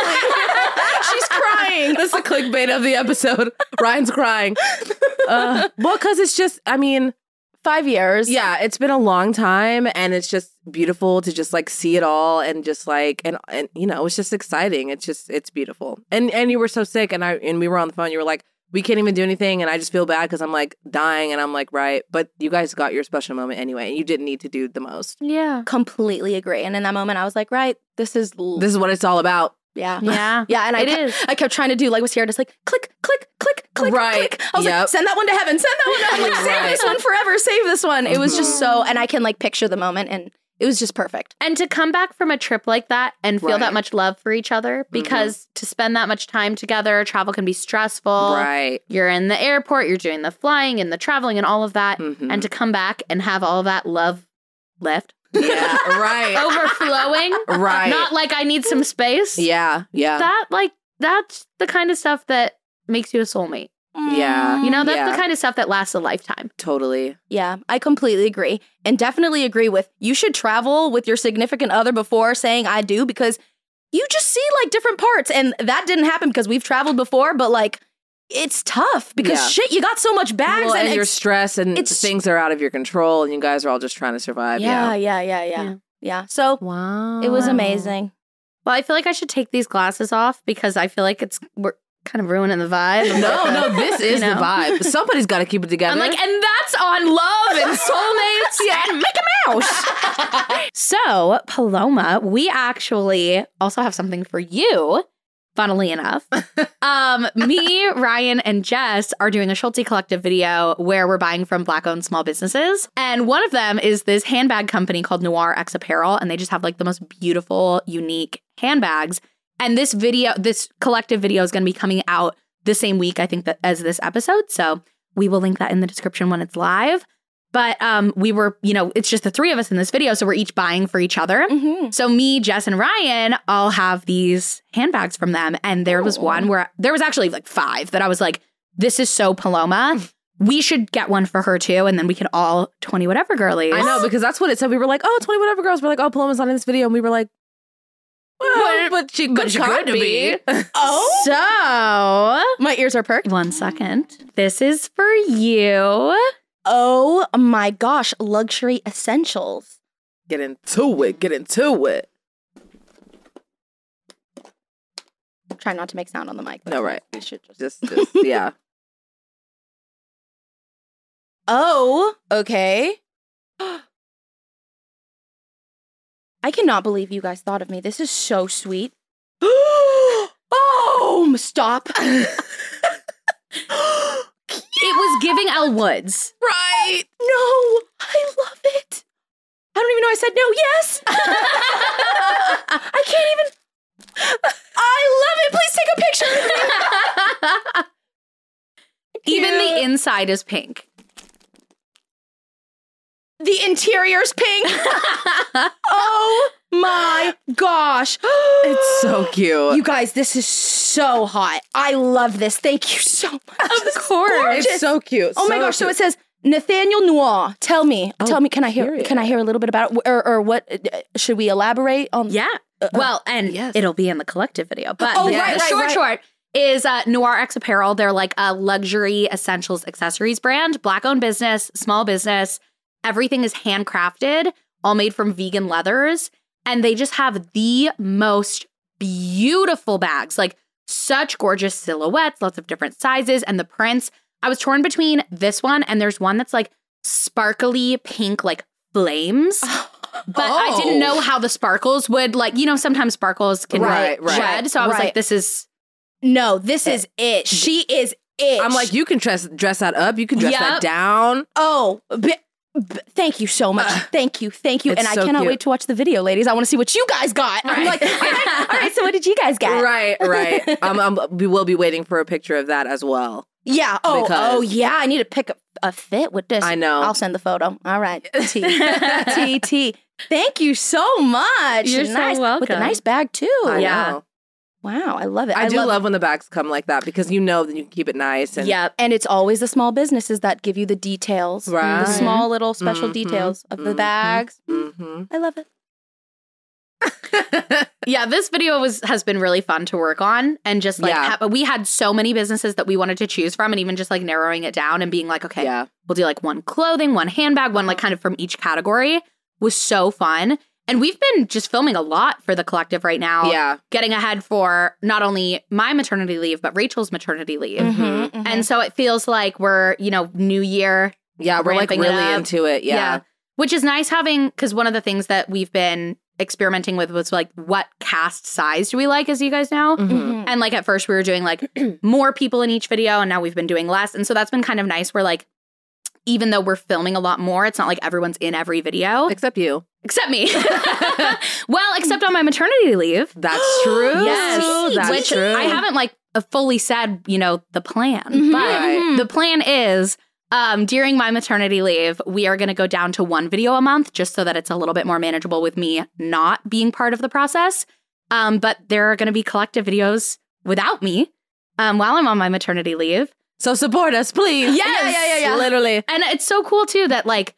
She's crying. That's the clickbait of the episode. Ryan's crying. Well, because it's just, I mean, 5 years. yeah, it's been a long time and it's just beautiful to just like see it all and just like, and you know, it's just exciting. It's beautiful. And you were so sick and we were on the phone. You were like, we can't even do anything. And I just feel bad because I'm like dying and I'm like, right. But you guys got your special moment anyway. And you didn't need to do the most. Yeah. Completely agree. And in that moment, I was like, right, this is what it's all about. Yeah. Yeah. Yeah. And I kept trying to do like what Sierra does, like click, click, click, click, Right. click. I was like, send that one to heaven. Send that one to heaven. Like, save this one forever. Save this one. It was just so, and I can like picture the moment and it was just perfect. And to come back from a trip like that and feel that much love for each other, because to spend that much time together, travel can be stressful. Right. You're in the airport, you're doing the flying and the traveling and all of that. And to come back and have all of that love left. Yeah. Right. Overflowing. Right. Not like I need some space. Yeah. Yeah. That's the kind of stuff that makes you a soulmate. Yeah. You know, that's the kind of stuff that lasts a lifetime. Totally. Yeah, I completely agree. And definitely agree with you should travel with your significant other before saying I do, because you just see like different parts. And that didn't happen because we've traveled before, but like it's tough because shit, you got so much bags and you're stressed and it's- things are out of your control and you guys are all just trying to survive. Yeah. So Wow. it was amazing. Well, I feel like I should take these glasses off because I feel like we're kind of ruining the vibe. No, this is the vibe. Somebody's got to keep it together. I'm like, and that's on love and soulmates and Mickey Mouse. So, Paloma, we actually also have something for you. Funnily enough, me, Ryan, and Jess are doing a Schulte Collective video where we're buying from Black-owned small businesses. And one of them is this handbag company called Noir X Apparel. And they just have like the most beautiful, unique handbags. And this collective video is going to be coming out the same week, I think, as this episode. So we will link that in the description when it's live. But we were, it's just the three of us in this video. So we're each buying for each other. Mm-hmm. So me, Jess, and Ryan all have these handbags from them. And there was one where there was actually like 5 that I was like, this is so Paloma. We should get one for her too. And then we can all 20 whatever girlies. I know, because that's what it said. We were like, oh, 20 whatever girls. We're like, oh, Paloma's not in this video. And we were like, well, but she could be. Oh, So my ears are perked. 1 second. This is for you. Oh my gosh, luxury essentials. Get into it. Try not to make sound on the mic. No, right. We should Just yeah. Oh, okay. I cannot believe you guys thought of me. This is so sweet. Oh, stop. It was giving Elle Woods. Right. No, I love it. I don't even know I said no. Yes. I can't even. I love it. Please take a picture. Even the inside is pink. The interior's pink. Oh my gosh. It's so cute. You guys, this is so hot. I love this. Thank you so much. Of course. It's so cute. Oh my gosh. So it says Nathaniel Noir. Tell me, can I hear a little bit about it? Or what should we elaborate on? Yeah. Well, and it'll be in the collective video. But short is Noir X Apparel. They're like a luxury essentials accessories brand, Black-owned business, small business. Everything is handcrafted, all made from vegan leathers. And they just have the most beautiful bags, like such gorgeous silhouettes, lots of different sizes, and the prints. I was torn between this one and there's one that's like sparkly pink, like flames. But I didn't know how the sparkles would, like, you know, sometimes sparkles can shed. So I was like, this is it. She is it. I'm like, you can dress that up. You can dress that down. Oh, thank you so much. Thank you. It's and I cannot wait to watch the video, ladies. I want to see what you guys got. Right. I'm like, all right, so what did you guys get? Right. We will be waiting for a picture of that as well. Yeah. Oh, yeah. I need to pick a fit with this. I know. I'll send the photo. All right. T. Thank you so much. You're so welcome. With a nice bag, too. I know. Wow, I love it. I do love when the bags come like that because you know that you can keep it nice. And and it's always the small businesses that give you the details, right? The small little special details of the bags. I love it. Yeah, this video has been really fun to work on, and just like we had so many businesses that we wanted to choose from, and even just like narrowing it down and being like, okay, we'll do like one clothing, one handbag, one like kind of from each category was so fun. And we've been just filming a lot for the collective right now. Yeah. Getting ahead for not only my maternity leave, but Rachel's maternity leave. And so it feels like we're, new year. Yeah, we're like really into it. Yeah. Which is nice having, because one of the things that we've been experimenting with was like, what cast size do we like, as you guys know? And like at first we were doing like more people in each video, and now we've been doing less. And so that's been kind of nice. We're like, even though we're filming a lot more, it's not like everyone's in every video. Except you. Except me. Well, except on my maternity leave. That's true. Yes. That's true. I haven't like fully said, the plan. But the plan is during my maternity leave, we are going to go down to one video a month just so that it's a little bit more manageable with me not being part of the process. But there are going to be collective videos without me while I'm on my maternity leave. So support us, please. Yes. Yeah. Literally. And it's so cool, too, that, like,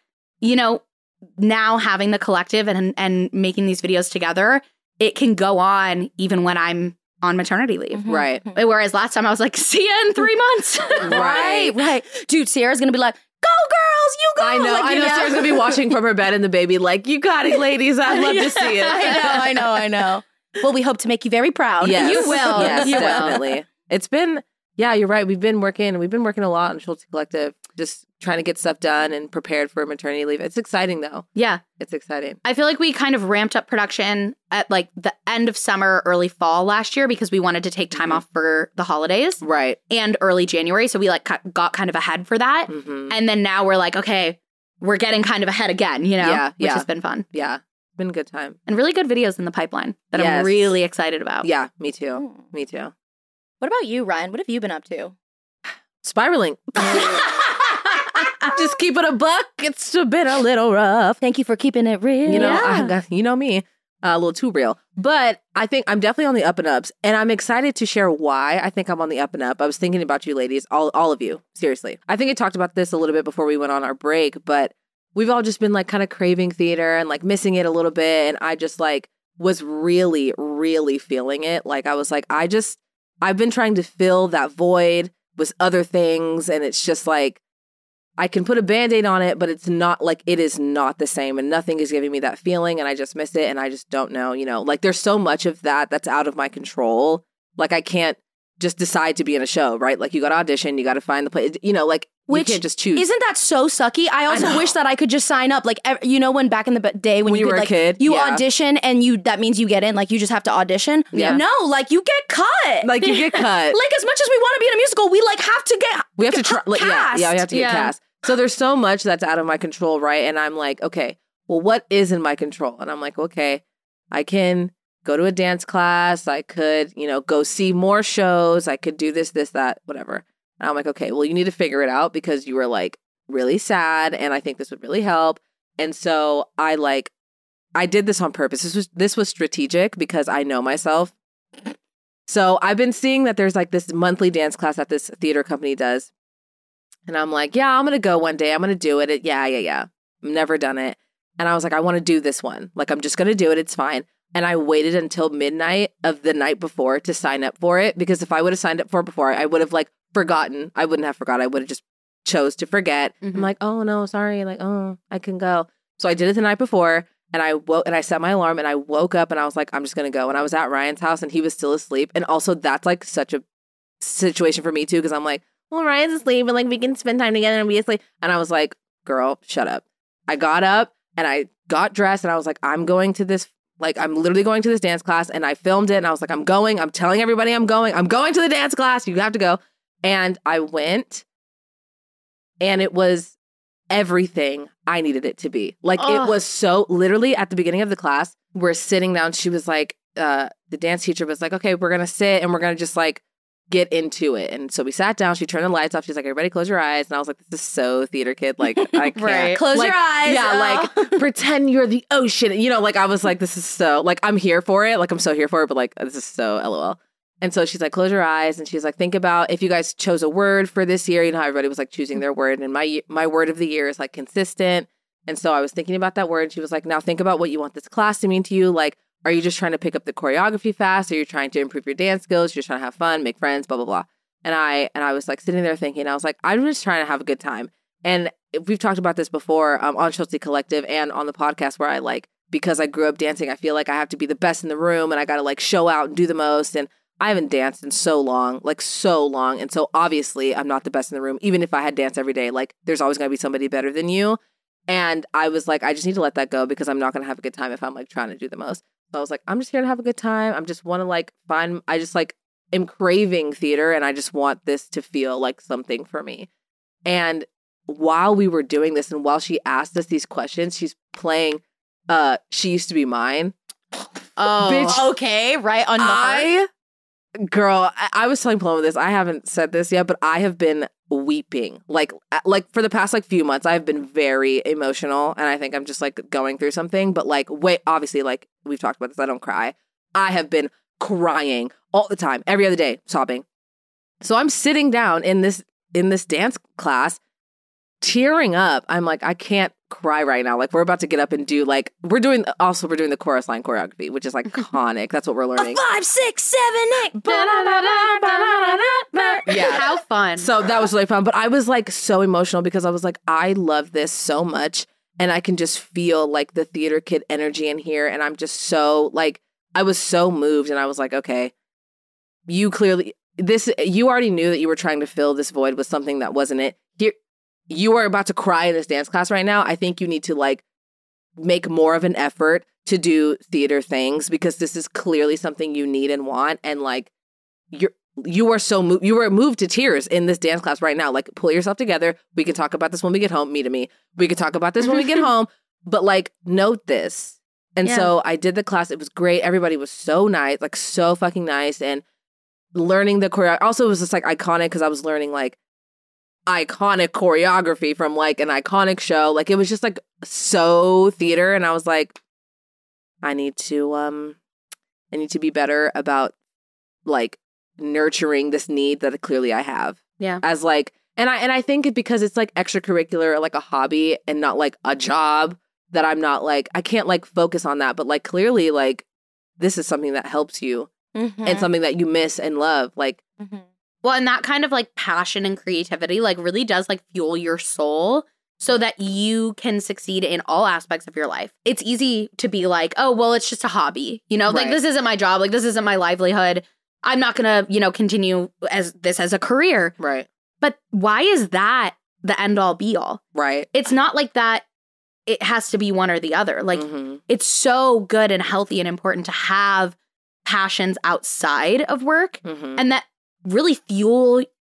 now having the collective and making these videos together, it can go on even when I'm on maternity leave. Right. Whereas last time I was like, see you in 3 months. Right. Dude, Sierra's going to be like, go girls, you go. I know. I know. Sierra's going to be watching from her bed and the baby like, you got it, ladies. I'd love to see it. I know. Well, we hope to make you very proud. Yes. You will. Yes, you definitely. Will. It's been... Yeah, you're right. We've been working a lot on Schulte Collective, just trying to get stuff done and prepared for maternity leave. It's exciting, though. Yeah. It's exciting. I feel like we kind of ramped up production at like the end of summer, early fall last year because we wanted to take time off for the holidays. Right. And early January. So we like got kind of ahead for that. And then now we're like, okay, we're getting kind of ahead again, which has been fun. Yeah. It's been a good time. And really good videos in the pipeline that I'm really excited about. Yeah, me too. Me too. What about you, Ryan? What have you been up to? Spiraling. Just keep it a buck. It's been a little rough. Thank you for keeping it real. You know me, a little too real. But I think I'm definitely on the up and ups, and I'm excited to share why I think I'm on the up and up. I was thinking about you ladies, all of you, seriously. I think I talked about this a little bit before we went on our break, but we've all just been like kind of craving theater and like missing it a little bit, and I just like was really, really feeling it. Like I was like, I've been trying to fill that void with other things, and it's just like, I can put a Band-Aid on it, but it's not like, it is not the same, and nothing is giving me that feeling, and I just miss it, and I just don't know, like there's so much of that that's out of my control. Like I can't just decide to be in a show, right? Like you got to audition, you got to find the place, like Which, you can't just choose. Isn't that so sucky? I also wish that I could just sign up. Like, when back in the day when you were could, a like, kid, you audition and that means you get in. Like, you just have to audition. Yeah. No, like, you get cut. Like, you get cut. Like, as much as we want to be in a musical, we, like, have to get We have to try. cast. Yeah, we have to get cast. So there's so much that's out of my control, right? And I'm like, okay, well, what is in my control? And I'm like, okay, I can go to a dance class. I could, go see more shows. I could do this, that, whatever. And I'm like, okay, well, you need to figure it out because you were like really sad. And I think this would really help. And so I did this on purpose. This was strategic because I know myself. So I've been seeing that there's like this monthly dance class that this theater company does. And I'm like, yeah, I'm going to go one day. I'm going to do it. Yeah. I've never done it. And I was like, I want to do this one. Like, I'm just going to do it. It's fine. And I waited until midnight of the night before to sign up for it. Because if I would have signed up for it before, I would have like forgotten. I wouldn't have forgot. I would have just chose to forget. I'm like, oh no, sorry. Like, oh, I can go. So I did it the night before. And I set my alarm and I woke up and I was like, I'm just going to go. And I was at Ryan's house and he was still asleep. And also that's like such a situation for me too. Because I'm like, well, Ryan's asleep and like we can spend time together and be asleep. And I was like, girl, shut up. I got up and I got dressed and I was like, I'm going to this, like, I'm literally going to this dance class. And I filmed it and I was like, I'm telling everybody I'm going to the dance class. You have to go. And I went and it was everything I needed it to be. Like, it was so, literally at the beginning of the class, we're sitting down. She was like, the dance teacher was like, okay, we're going to sit and we're going to just like get into it. And so we sat down. She turned the lights off. She's like, everybody close your eyes. And I was like, this is so theater kid. Like, I can't. Right. Close your eyes. Yeah, like, pretend you're the ocean. Like, I was like, this is so, like, I'm here for it. Like, I'm so here for it. But like, this is so LOL. And so she's like, close your eyes. And she's like, think about if you guys chose a word for this year. You know how everybody was like choosing their word. And my word of the year is like consistent. And so I was thinking about that word. And she was like, now think about what you want this class to mean to you. Like, are you just trying to pick up the choreography fast? Are you trying to improve your dance skills? You're just trying to have fun, make friends, blah, blah, blah. And I was like sitting there thinking, I was like, I'm just trying to have a good time. And we've talked about this before on Chelsea Collective and on the podcast where I like, because I grew up dancing, I feel like I have to be the best in the room and I got to like show out and do the most. And I haven't danced in so long. And so obviously I'm not the best in the room. Even if I had danced every day, like there's always going to be somebody better than you. And I was like, I just need to let that go because I'm not going to have a good time if I'm like trying to do the most. So I was like, I'm just here to have a good time. I just want to like I just like am craving theater and I just want this to feel like something for me. And while we were doing this and while she asked us these questions, she's playing She Used to Be Mine. Oh, bitch, okay. Right on the heart. Girl, I was telling Paloma this. I haven't said this yet, but I have been weeping. Like for the past like few months, I've been very emotional and I think I'm just like going through something. But like, obviously, like we've talked about this, I don't cry. I have been crying all the time, every other day, sobbing. So I'm sitting down in this dance class, tearing up. I'm like, I can't cry right now. Like we're about to get up and do like we're doing the chorus line choreography, which is like iconic. That's what we're learning. 5, 6, 7, 8. Yeah, how fun. So that was really fun. But I was like so emotional because I was like, I love this so much, and I can just feel like the theater kid energy in here, and I'm just so like I was so moved, and I was like, okay, you already knew that you were trying to fill this void with something that wasn't it. Here, you are about to cry in this dance class right now. I think you need to like make more of an effort to do theater things because this is clearly something you need and want. And like you are so moved. You were moved to tears in this dance class right now. Like pull yourself together. We can talk about this when we get home. Me to me. We can talk about this when we get home. But like note this. And so I did the class. It was great. Everybody was so nice, like so fucking nice. And learning the choreography. Also, it was just like iconic because I was learning like iconic choreography from like an iconic show. Like it was just like so theater. And I was like, I need to be better about like nurturing this need that clearly I have. Yeah. As like, and I think it because it's like extracurricular or like a hobby and not like a job that I'm not like, I can't like focus on that. But like clearly like this is something that helps you and something that you miss and love. Like, well, and that kind of like passion and creativity like really does like fuel your soul so that you can succeed in all aspects of your life. It's easy to be like, oh, well, it's just a hobby. You know, like this isn't my job. Like this isn't my livelihood. I'm not going to, you know, continue as a career. Right. But why is that the end all be all? Right. It's not like that. It has to be one or the other. Like it's so good and healthy and important to have passions outside of work and that really fuel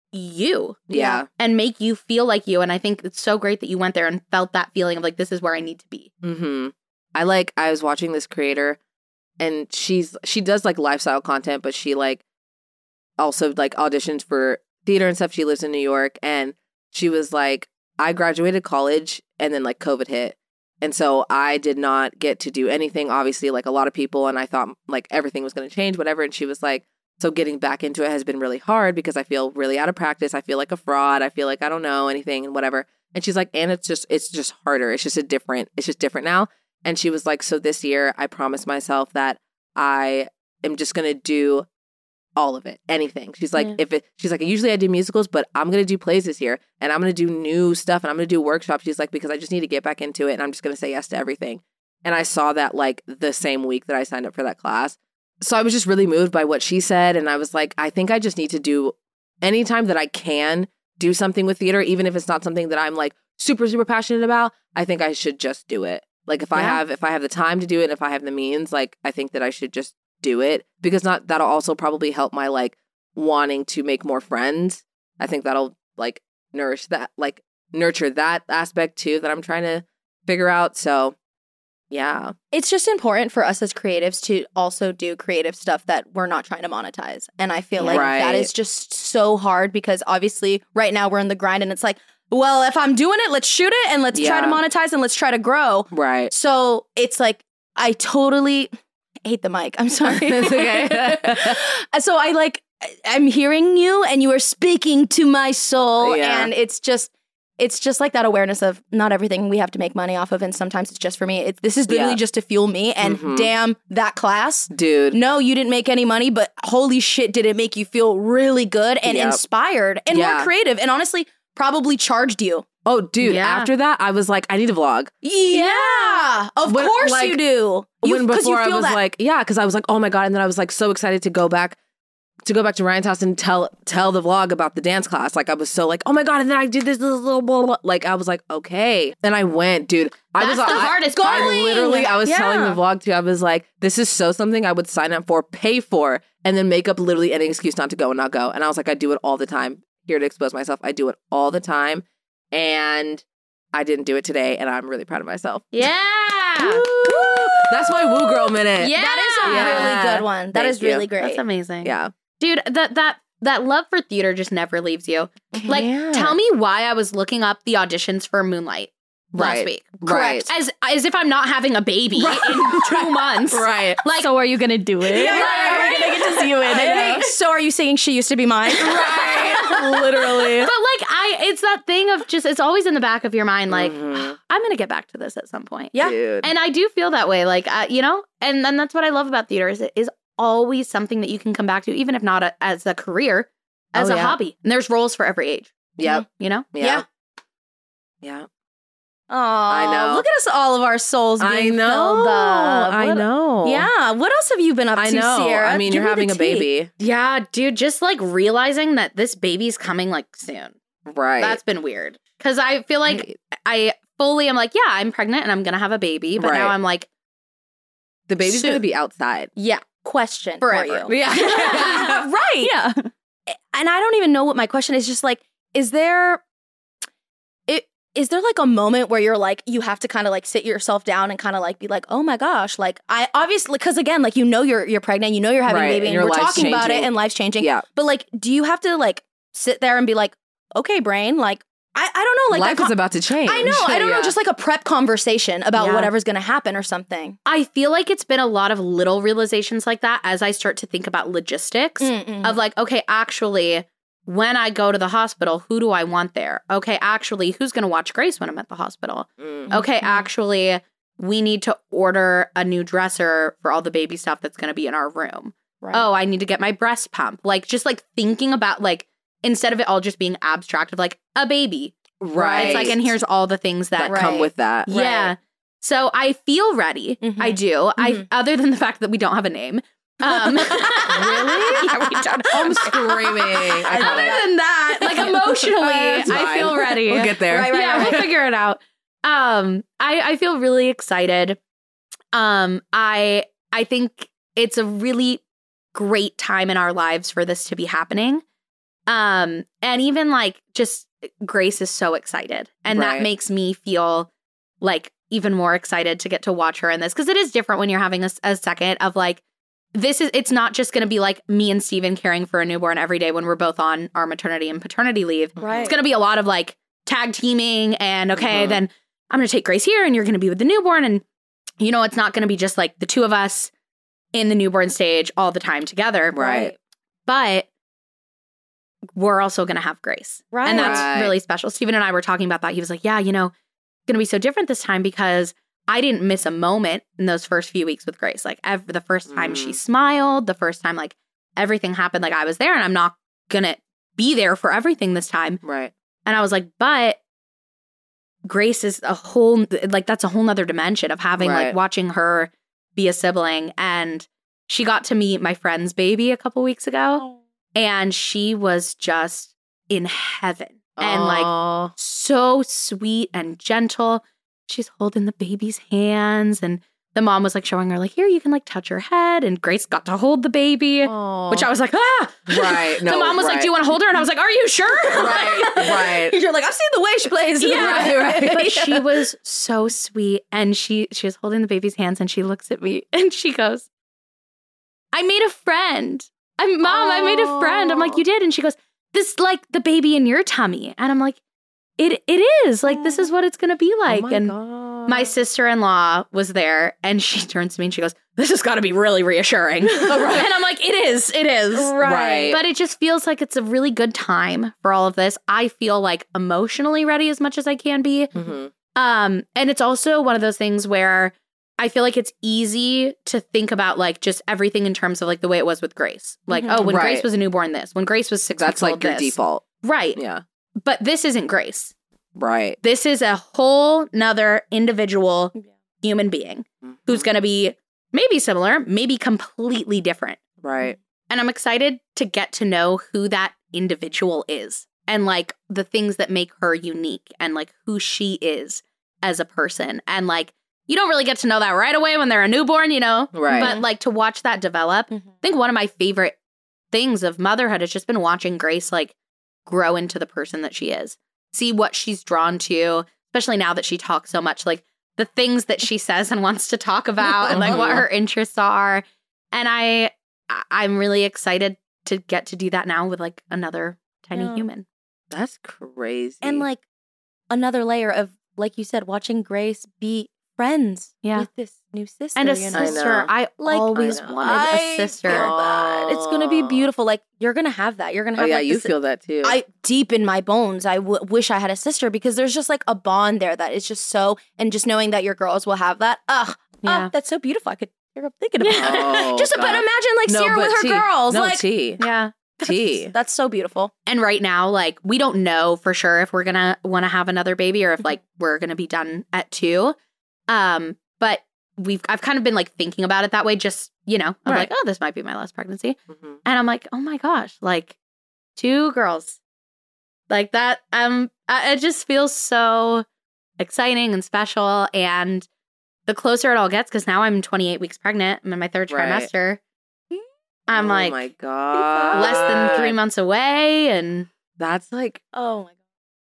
you. Yeah. And make you feel like you. And I think it's so great that you went there and felt that feeling of like, this is where I need to be. Mm-hmm. I was watching this creator, and she does like lifestyle content, but she like also like auditions for theater and stuff. She lives in New York, and she was like, I graduated college and then like COVID hit. And so I did not get to do anything, obviously, like a lot of people. And I thought like everything was going to change, whatever. And she was like, so getting back into it has been really hard because I feel really out of practice. I feel like a fraud. I feel like I don't know anything and whatever. And she's like, and it's just harder. It's just different now. And she was like, so this year I promised myself that I am just going to do all of it, anything. She's like, she's like, usually I do musicals, but I'm going to do plays this year, and I'm going to do new stuff, and I'm going to do workshops. She's like, because I just need to get back into it, and I'm just going to say yes to everything. And I saw that like the same week that I signed up for that class. So I was just really moved by what she said. And I was like, I think I just need to do anytime that I can do something with theater, even if it's not something that I'm like super, super passionate about. I think I should just do it. Like if I have the time to do it, and if I have the means, like I think that I should just do it, because that'll also probably help my like wanting to make more friends. I think that'll like nurture that aspect too that I'm trying to figure out. So yeah, it's just important for us as creatives to also do creative stuff that we're not trying to monetize. And I feel like that is just so hard, because obviously right now we're in the grind, and it's like, well, if I'm doing it, let's shoot it and let's try to monetize and let's try to grow. Right. So it's like, I totally hate the mic. I'm sorry. It's okay. So I'm hearing you, and you are speaking to my soul. Yeah. And it's just like that awareness of not everything we have to make money off of. And sometimes it's just for me. This is literally just to fuel me. And damn, that class. Dude. No, you didn't make any money, but holy shit, did it make you feel really good and inspired and more creative. And honestly, probably charged you. Oh, dude, after that, I was like, I need a vlog. Yeah. Of course like, you do. Before I was like, because I was like, oh my God. And then I was like so excited to go back to Ryan's house and tell the vlog about the dance class. Like I was so like, oh my God. And then I did this little blah, blah. Like I was like, okay. And I went, dude. That's the hardest part. I was telling the vlog too. I was like, this is so something I would sign up for, pay for, and then make up literally any excuse not to go and not go. And I was like, I do it all the time. Here to expose myself. I do it all the time. And I didn't do it today, and I'm really proud of myself. Yeah. Woo! That's my woo girl minute. Yeah. That is a really good one. That is really great. That's amazing. Yeah. Dude, that love for theater just never leaves you. Like, tell me why I was looking up the auditions for Moonlight last week. Correct. As if I'm not having a baby in 2 months. Right. Like, so are you going to do it? Yeah, are we going to get to see you in it? So are you saying She Used to Be Mine? Right. Literally. But like, it's that thing of just, it's always in the back of your mind, like, I'm going to get back to this at some point. Yeah. Dude. And I do feel that way. Like, you know, and then that's what I love about theater is it is always something that you can come back to, even if not as a career, as a hobby. And there's roles for every age. Yep. You know? Yeah. Oh, I know. Look at us, all of our souls being filled up. I know. Yeah. What else have you been up to, Sierra? I mean, you're having a baby. Yeah, dude, just like realizing that this baby's coming like soon. Right. That's been weird. Because I feel like I fully am like, yeah, I'm pregnant and I'm going to have a baby. But now I'm like, the baby's going to be outside. Yeah. Question forever. For you. Yeah. Right. Yeah. And I don't even know what my question is. Just like, is there like a moment where you're like, you have to kind of like sit yourself down and kind of like be like, oh my gosh, like I obviously, because again, like, you're pregnant, you're having a baby, and we're talking about it and life's changing. Yeah. But like, do you have to like sit there and be like, okay, brain, like, I don't know, like life is about to change. I know, I don't know, just like a prep conversation about whatever's going to happen or something. I feel like it's been a lot of little realizations like that as I start to think about logistics of like, okay, actually, when I go to the hospital, who do I want there? Okay, actually, who's going to watch Grace when I'm at the hospital? Okay, actually, we need to order a new dresser for all the baby stuff that's going to be in our room. Right. Oh, I need to get my breast pump. Like, just like thinking about like, instead of it all just being abstract of like a baby. Right. It's like, and here's all the things that come with that. Yeah. Right. So I feel ready. I do. Other than the fact that we don't have a name. Really? Yeah, we don't. I'm screaming. Other than that, like emotionally, I feel ready. We'll get there. Right, We'll figure it out. I feel really excited. I think it's a really great time in our lives for this to be happening. And even like just Grace is so excited. And that makes me feel like even more excited to get to watch her in this. Because it is different when you're having a second of like, it's not just going to be like me and Steven caring for a newborn every day when we're both on our maternity and paternity leave. Right. It's going to be a lot of like tag teaming and then I'm going to take Grace here and you're going to be with the newborn. And, you know, it's not going to be just like the two of us in the newborn stage all the time together. Right. But we're also going to have Grace. Right. And that's really special. Steven and I were talking about that. He was like, yeah, you know, it's going to be so different this time because I didn't miss a moment in those first few weeks with Grace. Like the first time she smiled, the first time like everything happened, like I was there and I'm not going to be there for everything this time. Right. And I was like, but Grace is a whole, like that's a whole nother dimension of having like watching her be a sibling. And she got to meet my friend's baby a couple weeks ago and she was just in heaven and like so sweet and gentle. She's holding the baby's hands and the mom was like showing her like, here, you can like touch her head. And Grace got to hold the baby, which I was like, ah. Right. No, the mom was like, do you want to hold her? And I was like, are you sure? Right. You're like, I've seen the way she plays. Yeah. Right. But she was so sweet. And she was holding the baby's hands and she looks at me and she goes, I made a friend. I made a friend. I'm like, you did? And she goes, this like the baby in your tummy. And I'm like, it is like, this is what it's going to be like. God. My sister-in-law was there and she turns to me and she goes, this has got to be really reassuring. And I'm like, it is. Right. But it just feels like it's a really good time for all of this. I feel like emotionally ready as much as I can be. Mm-hmm. And it's also one of those things where I feel like it's easy to think about like just everything in terms of like the way it was with Grace. Like, when Grace was a newborn, this. When Grace was 6 That's weeks old, like your default. Right. Yeah. But this isn't Grace. Right. This is a whole nother individual human being who's going to be maybe similar, maybe completely different. Right. And I'm excited to get to know who that individual is and like the things that make her unique and like who she is as a person. And like, you don't really get to know that right away when they're a newborn, you know? Right. But like to watch that develop, I think one of my favorite things of motherhood has just been watching Grace like grow into the person that she is. See what she's drawn to, especially now that she talks so much, like the things that she says and wants to talk about and like what her interests are. And I'm really excited to get to do that now with like another tiny human. That's crazy. And like another layer of, like you said, watching Grace be friends with this new sister. And a sister. I always wanted a sister. It's going to be beautiful. Like, you're going to have that. You're going to have you feel that too. Deep in my bones, I wish I had a sister because there's just like a bond there that is just so, and just knowing that your girls will have that. That's so beautiful. I could tear up thinking about it. But imagine like Sierra with her girls. No, like, T. Yeah. T. That's so beautiful. And right now, like, we don't know for sure if we're going to want to have another baby or if like we're going to be done at 2. But I've kind of been like thinking about it that way, just, you know, I'm like, oh, this might be my last pregnancy. And I'm like, oh my gosh, like 2 girls like that. It just feels so exciting and special. And the closer it all gets, because now I'm 28 weeks pregnant. I'm in my 3rd trimester. I'm like, oh my God, less than 3 months away. And that's like, oh my God,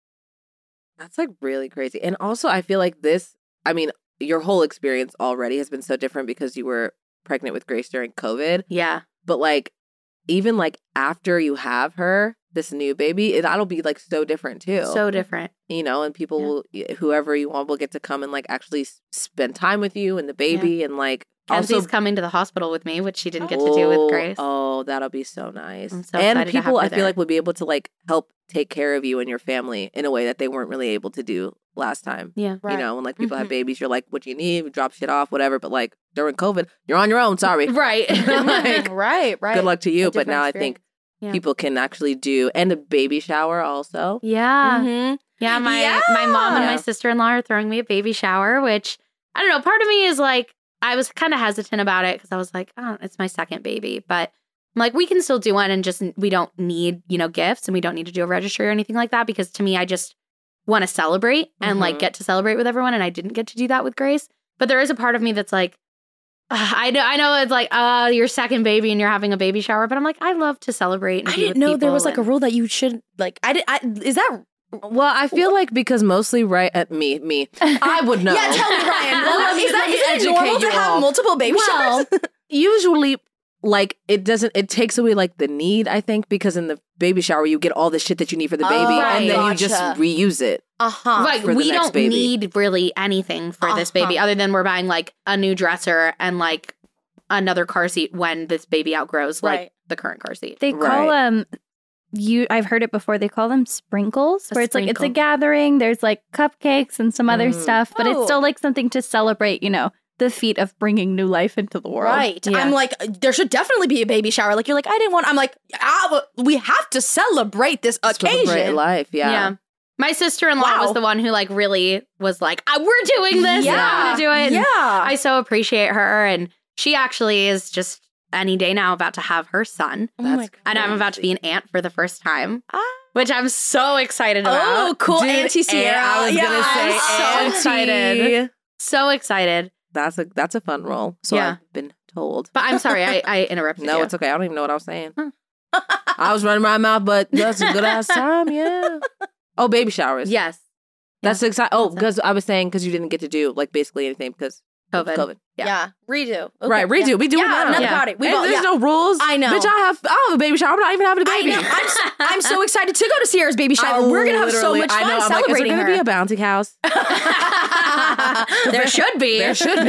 that's like really crazy. And also I feel like your whole experience already has been so different because you were pregnant with Grace during COVID. Yeah. But like, even like after you have her, this new baby, that'll be like so different too. So different. You know, and people will, whoever you want will get to come and like actually spend time with you and the baby and like. Kenzie's coming to the hospital with me, which she didn't get to do with Grace. Oh, that'll be so nice. I'm so and excited people, to have her I feel there. like, would be able to like help take care of you and your family in a way that they weren't really able to do last time. Yeah. You know, when like people have babies, you're like, what do you need? We drop shit off, whatever. But like during COVID, you're on your own. Sorry. Right. Like, right. Good luck to you. But now I think people can actually do, and a baby shower also. Yeah. Yeah. My mom and my sister-in-law are throwing me a baby shower, which I don't know. Part of me is like, I was kind of hesitant about it because I was like, oh, it's my 2nd baby. But I'm like, we can still do one and just, we don't need, you know, gifts and we don't need to do a registry or anything like that. Because to me, I just want to celebrate and like get to celebrate with everyone. And I didn't get to do that with Grace. But there is a part of me that's like, I know it's like your second baby and you're having a baby shower, but I'm like, I love to celebrate. And I didn't know there was like a rule that you should like. Is that? Well, I feel like because mostly me, I would know. Yeah, tell me, Ryan. Is it normal to have multiple baby showers? Usually, like it takes away like the need, I think, because in the baby shower you get all the shit that you need for the baby, and then you just reuse it. Right, we don't need really anything for this baby other than we're buying like a new dresser and like another car seat when this baby outgrows like the current car seat. They call I've heard it before. They call them sprinkles, where it's like it's a gathering. There's like cupcakes and some other stuff, but it's still like something to celebrate, you know, the feat of bringing new life into the world. Right. Yeah. I'm like, there should definitely be a baby shower. Like, you're like, I didn't want, I'm like, we have to celebrate this occasion. Celebrate life, yeah. My sister-in-law was the one who like really was like, we're doing this. Yeah. I'm going to do it. Yeah. I so appreciate her. And she actually is just any day now about to have her son. And I'm about to be an aunt for the first time. Which I'm so excited about. Oh, cool. Dude, Auntie Sierra. I was going to say, I'm so excited. So excited. That's a fun role. So I've been told. But I'm sorry, I interrupted you. No, it's okay. I don't even know what I was saying. I was running my mouth, but that's a good ass time, yeah. Oh, baby showers. Yes. That's exciting. Oh, because I was saying because you didn't get to do like basically anything because COVID. Yeah. Redo. Okay. Right, redo. Yeah. We do it now. Another party. There's no rules. I know. Bitch, I have a baby shower. I'm not even having a baby. I know. I'm so excited to go to Sierra's baby shower. We're going to have so much fun celebrating her. Is there going to be a bouncy house? There should be. There should be.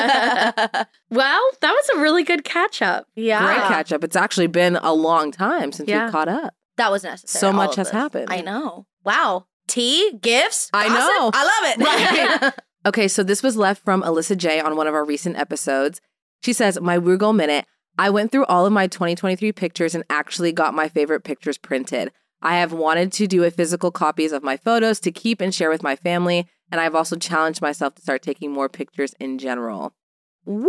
Well, that was a really good catch up. Yeah. Great catch up. It's actually been a long time since we caught up. That was necessary. So much has happened. I know. Wow. Tea, gifts. I know. I love it. Right. Okay, so this was left from Alyssa J on one of our recent episodes. She says, my Woo Girl Minute, I went through all of my 2023 pictures and actually got my favorite pictures printed. I have wanted to do physical copies of my photos to keep and share with my family, and I've also challenged myself to start taking more pictures in general. Woo!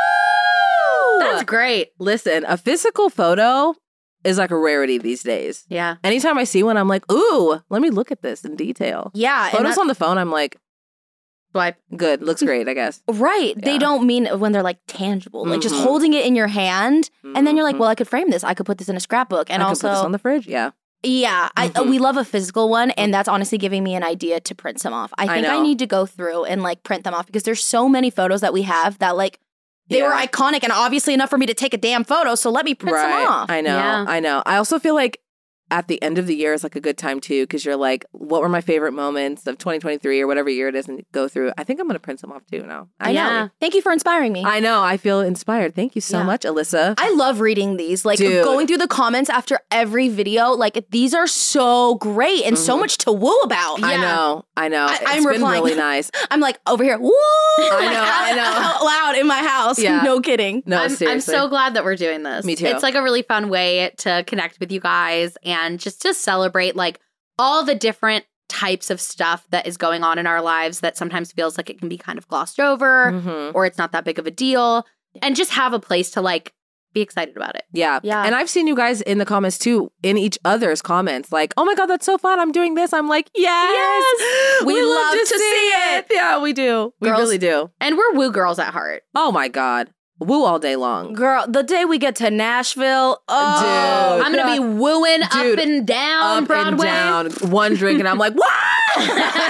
That's great. Listen, a physical photo is like a rarity these days. Yeah. Anytime I see one, I'm like, ooh, let me look at this in detail. Yeah. Photos on the phone, I'm like, swipe. Good. Looks great, I guess. Right. Yeah. They don't mean when they're like tangible, like just holding it in your hand. And then you're like, well, I could frame this. I could put this in a scrapbook. And I also could put this on the fridge. Yeah. Yeah. We love a physical one. And that's honestly giving me an idea to print some off. I think I need to go through and like print them off because there's so many photos that we have that like they were iconic and obviously enough for me to take a damn photo. So let me print some off. I know. Yeah. I know. I also feel like at the end of the year is like a good time too, because you're like, what were my favorite moments of 2023 or whatever year it is, and go through. I think I'm going to print some off too now. I know. Thank you for inspiring me. I know. I feel inspired. Thank you so much, Alyssa. I love reading these. Like going through the comments after every video. Like these are so great and so much to woo about. Yeah. I know. I'm replying. Been really nice. I'm like over here, woo! I know. Out loud in my house. Yeah. No kidding. No, seriously. I'm so glad that we're doing this. Me too. It's like a really fun way to connect with you guys and just to celebrate like all the different types of stuff that is going on in our lives that sometimes feels like it can be kind of glossed over or it's not that big of a deal, and just have a place to like be excited about it. Yeah. And I've seen you guys in the comments too, in each other's comments, like, oh my God, that's so fun. I'm doing this. I'm like, yes. We love to see it. Yeah, we do. We really do. And we're woo girls at heart. Oh my God. Woo all day long. Girl, the day we get to Nashville, dude, I'm going to be wooing up and down Broadway. And down, one drink, and I'm like, what?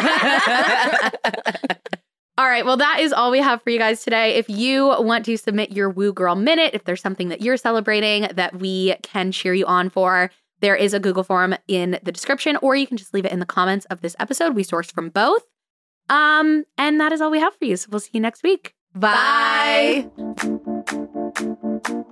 All right, well, that is all we have for you guys today. If you want to submit your Woo Girl Minute, if there's something that you're celebrating that we can cheer you on for, there is a Google form in the description, or you can just leave it in the comments of this episode. We sourced from both. And that is all we have for you. So we'll see you next week. Bye.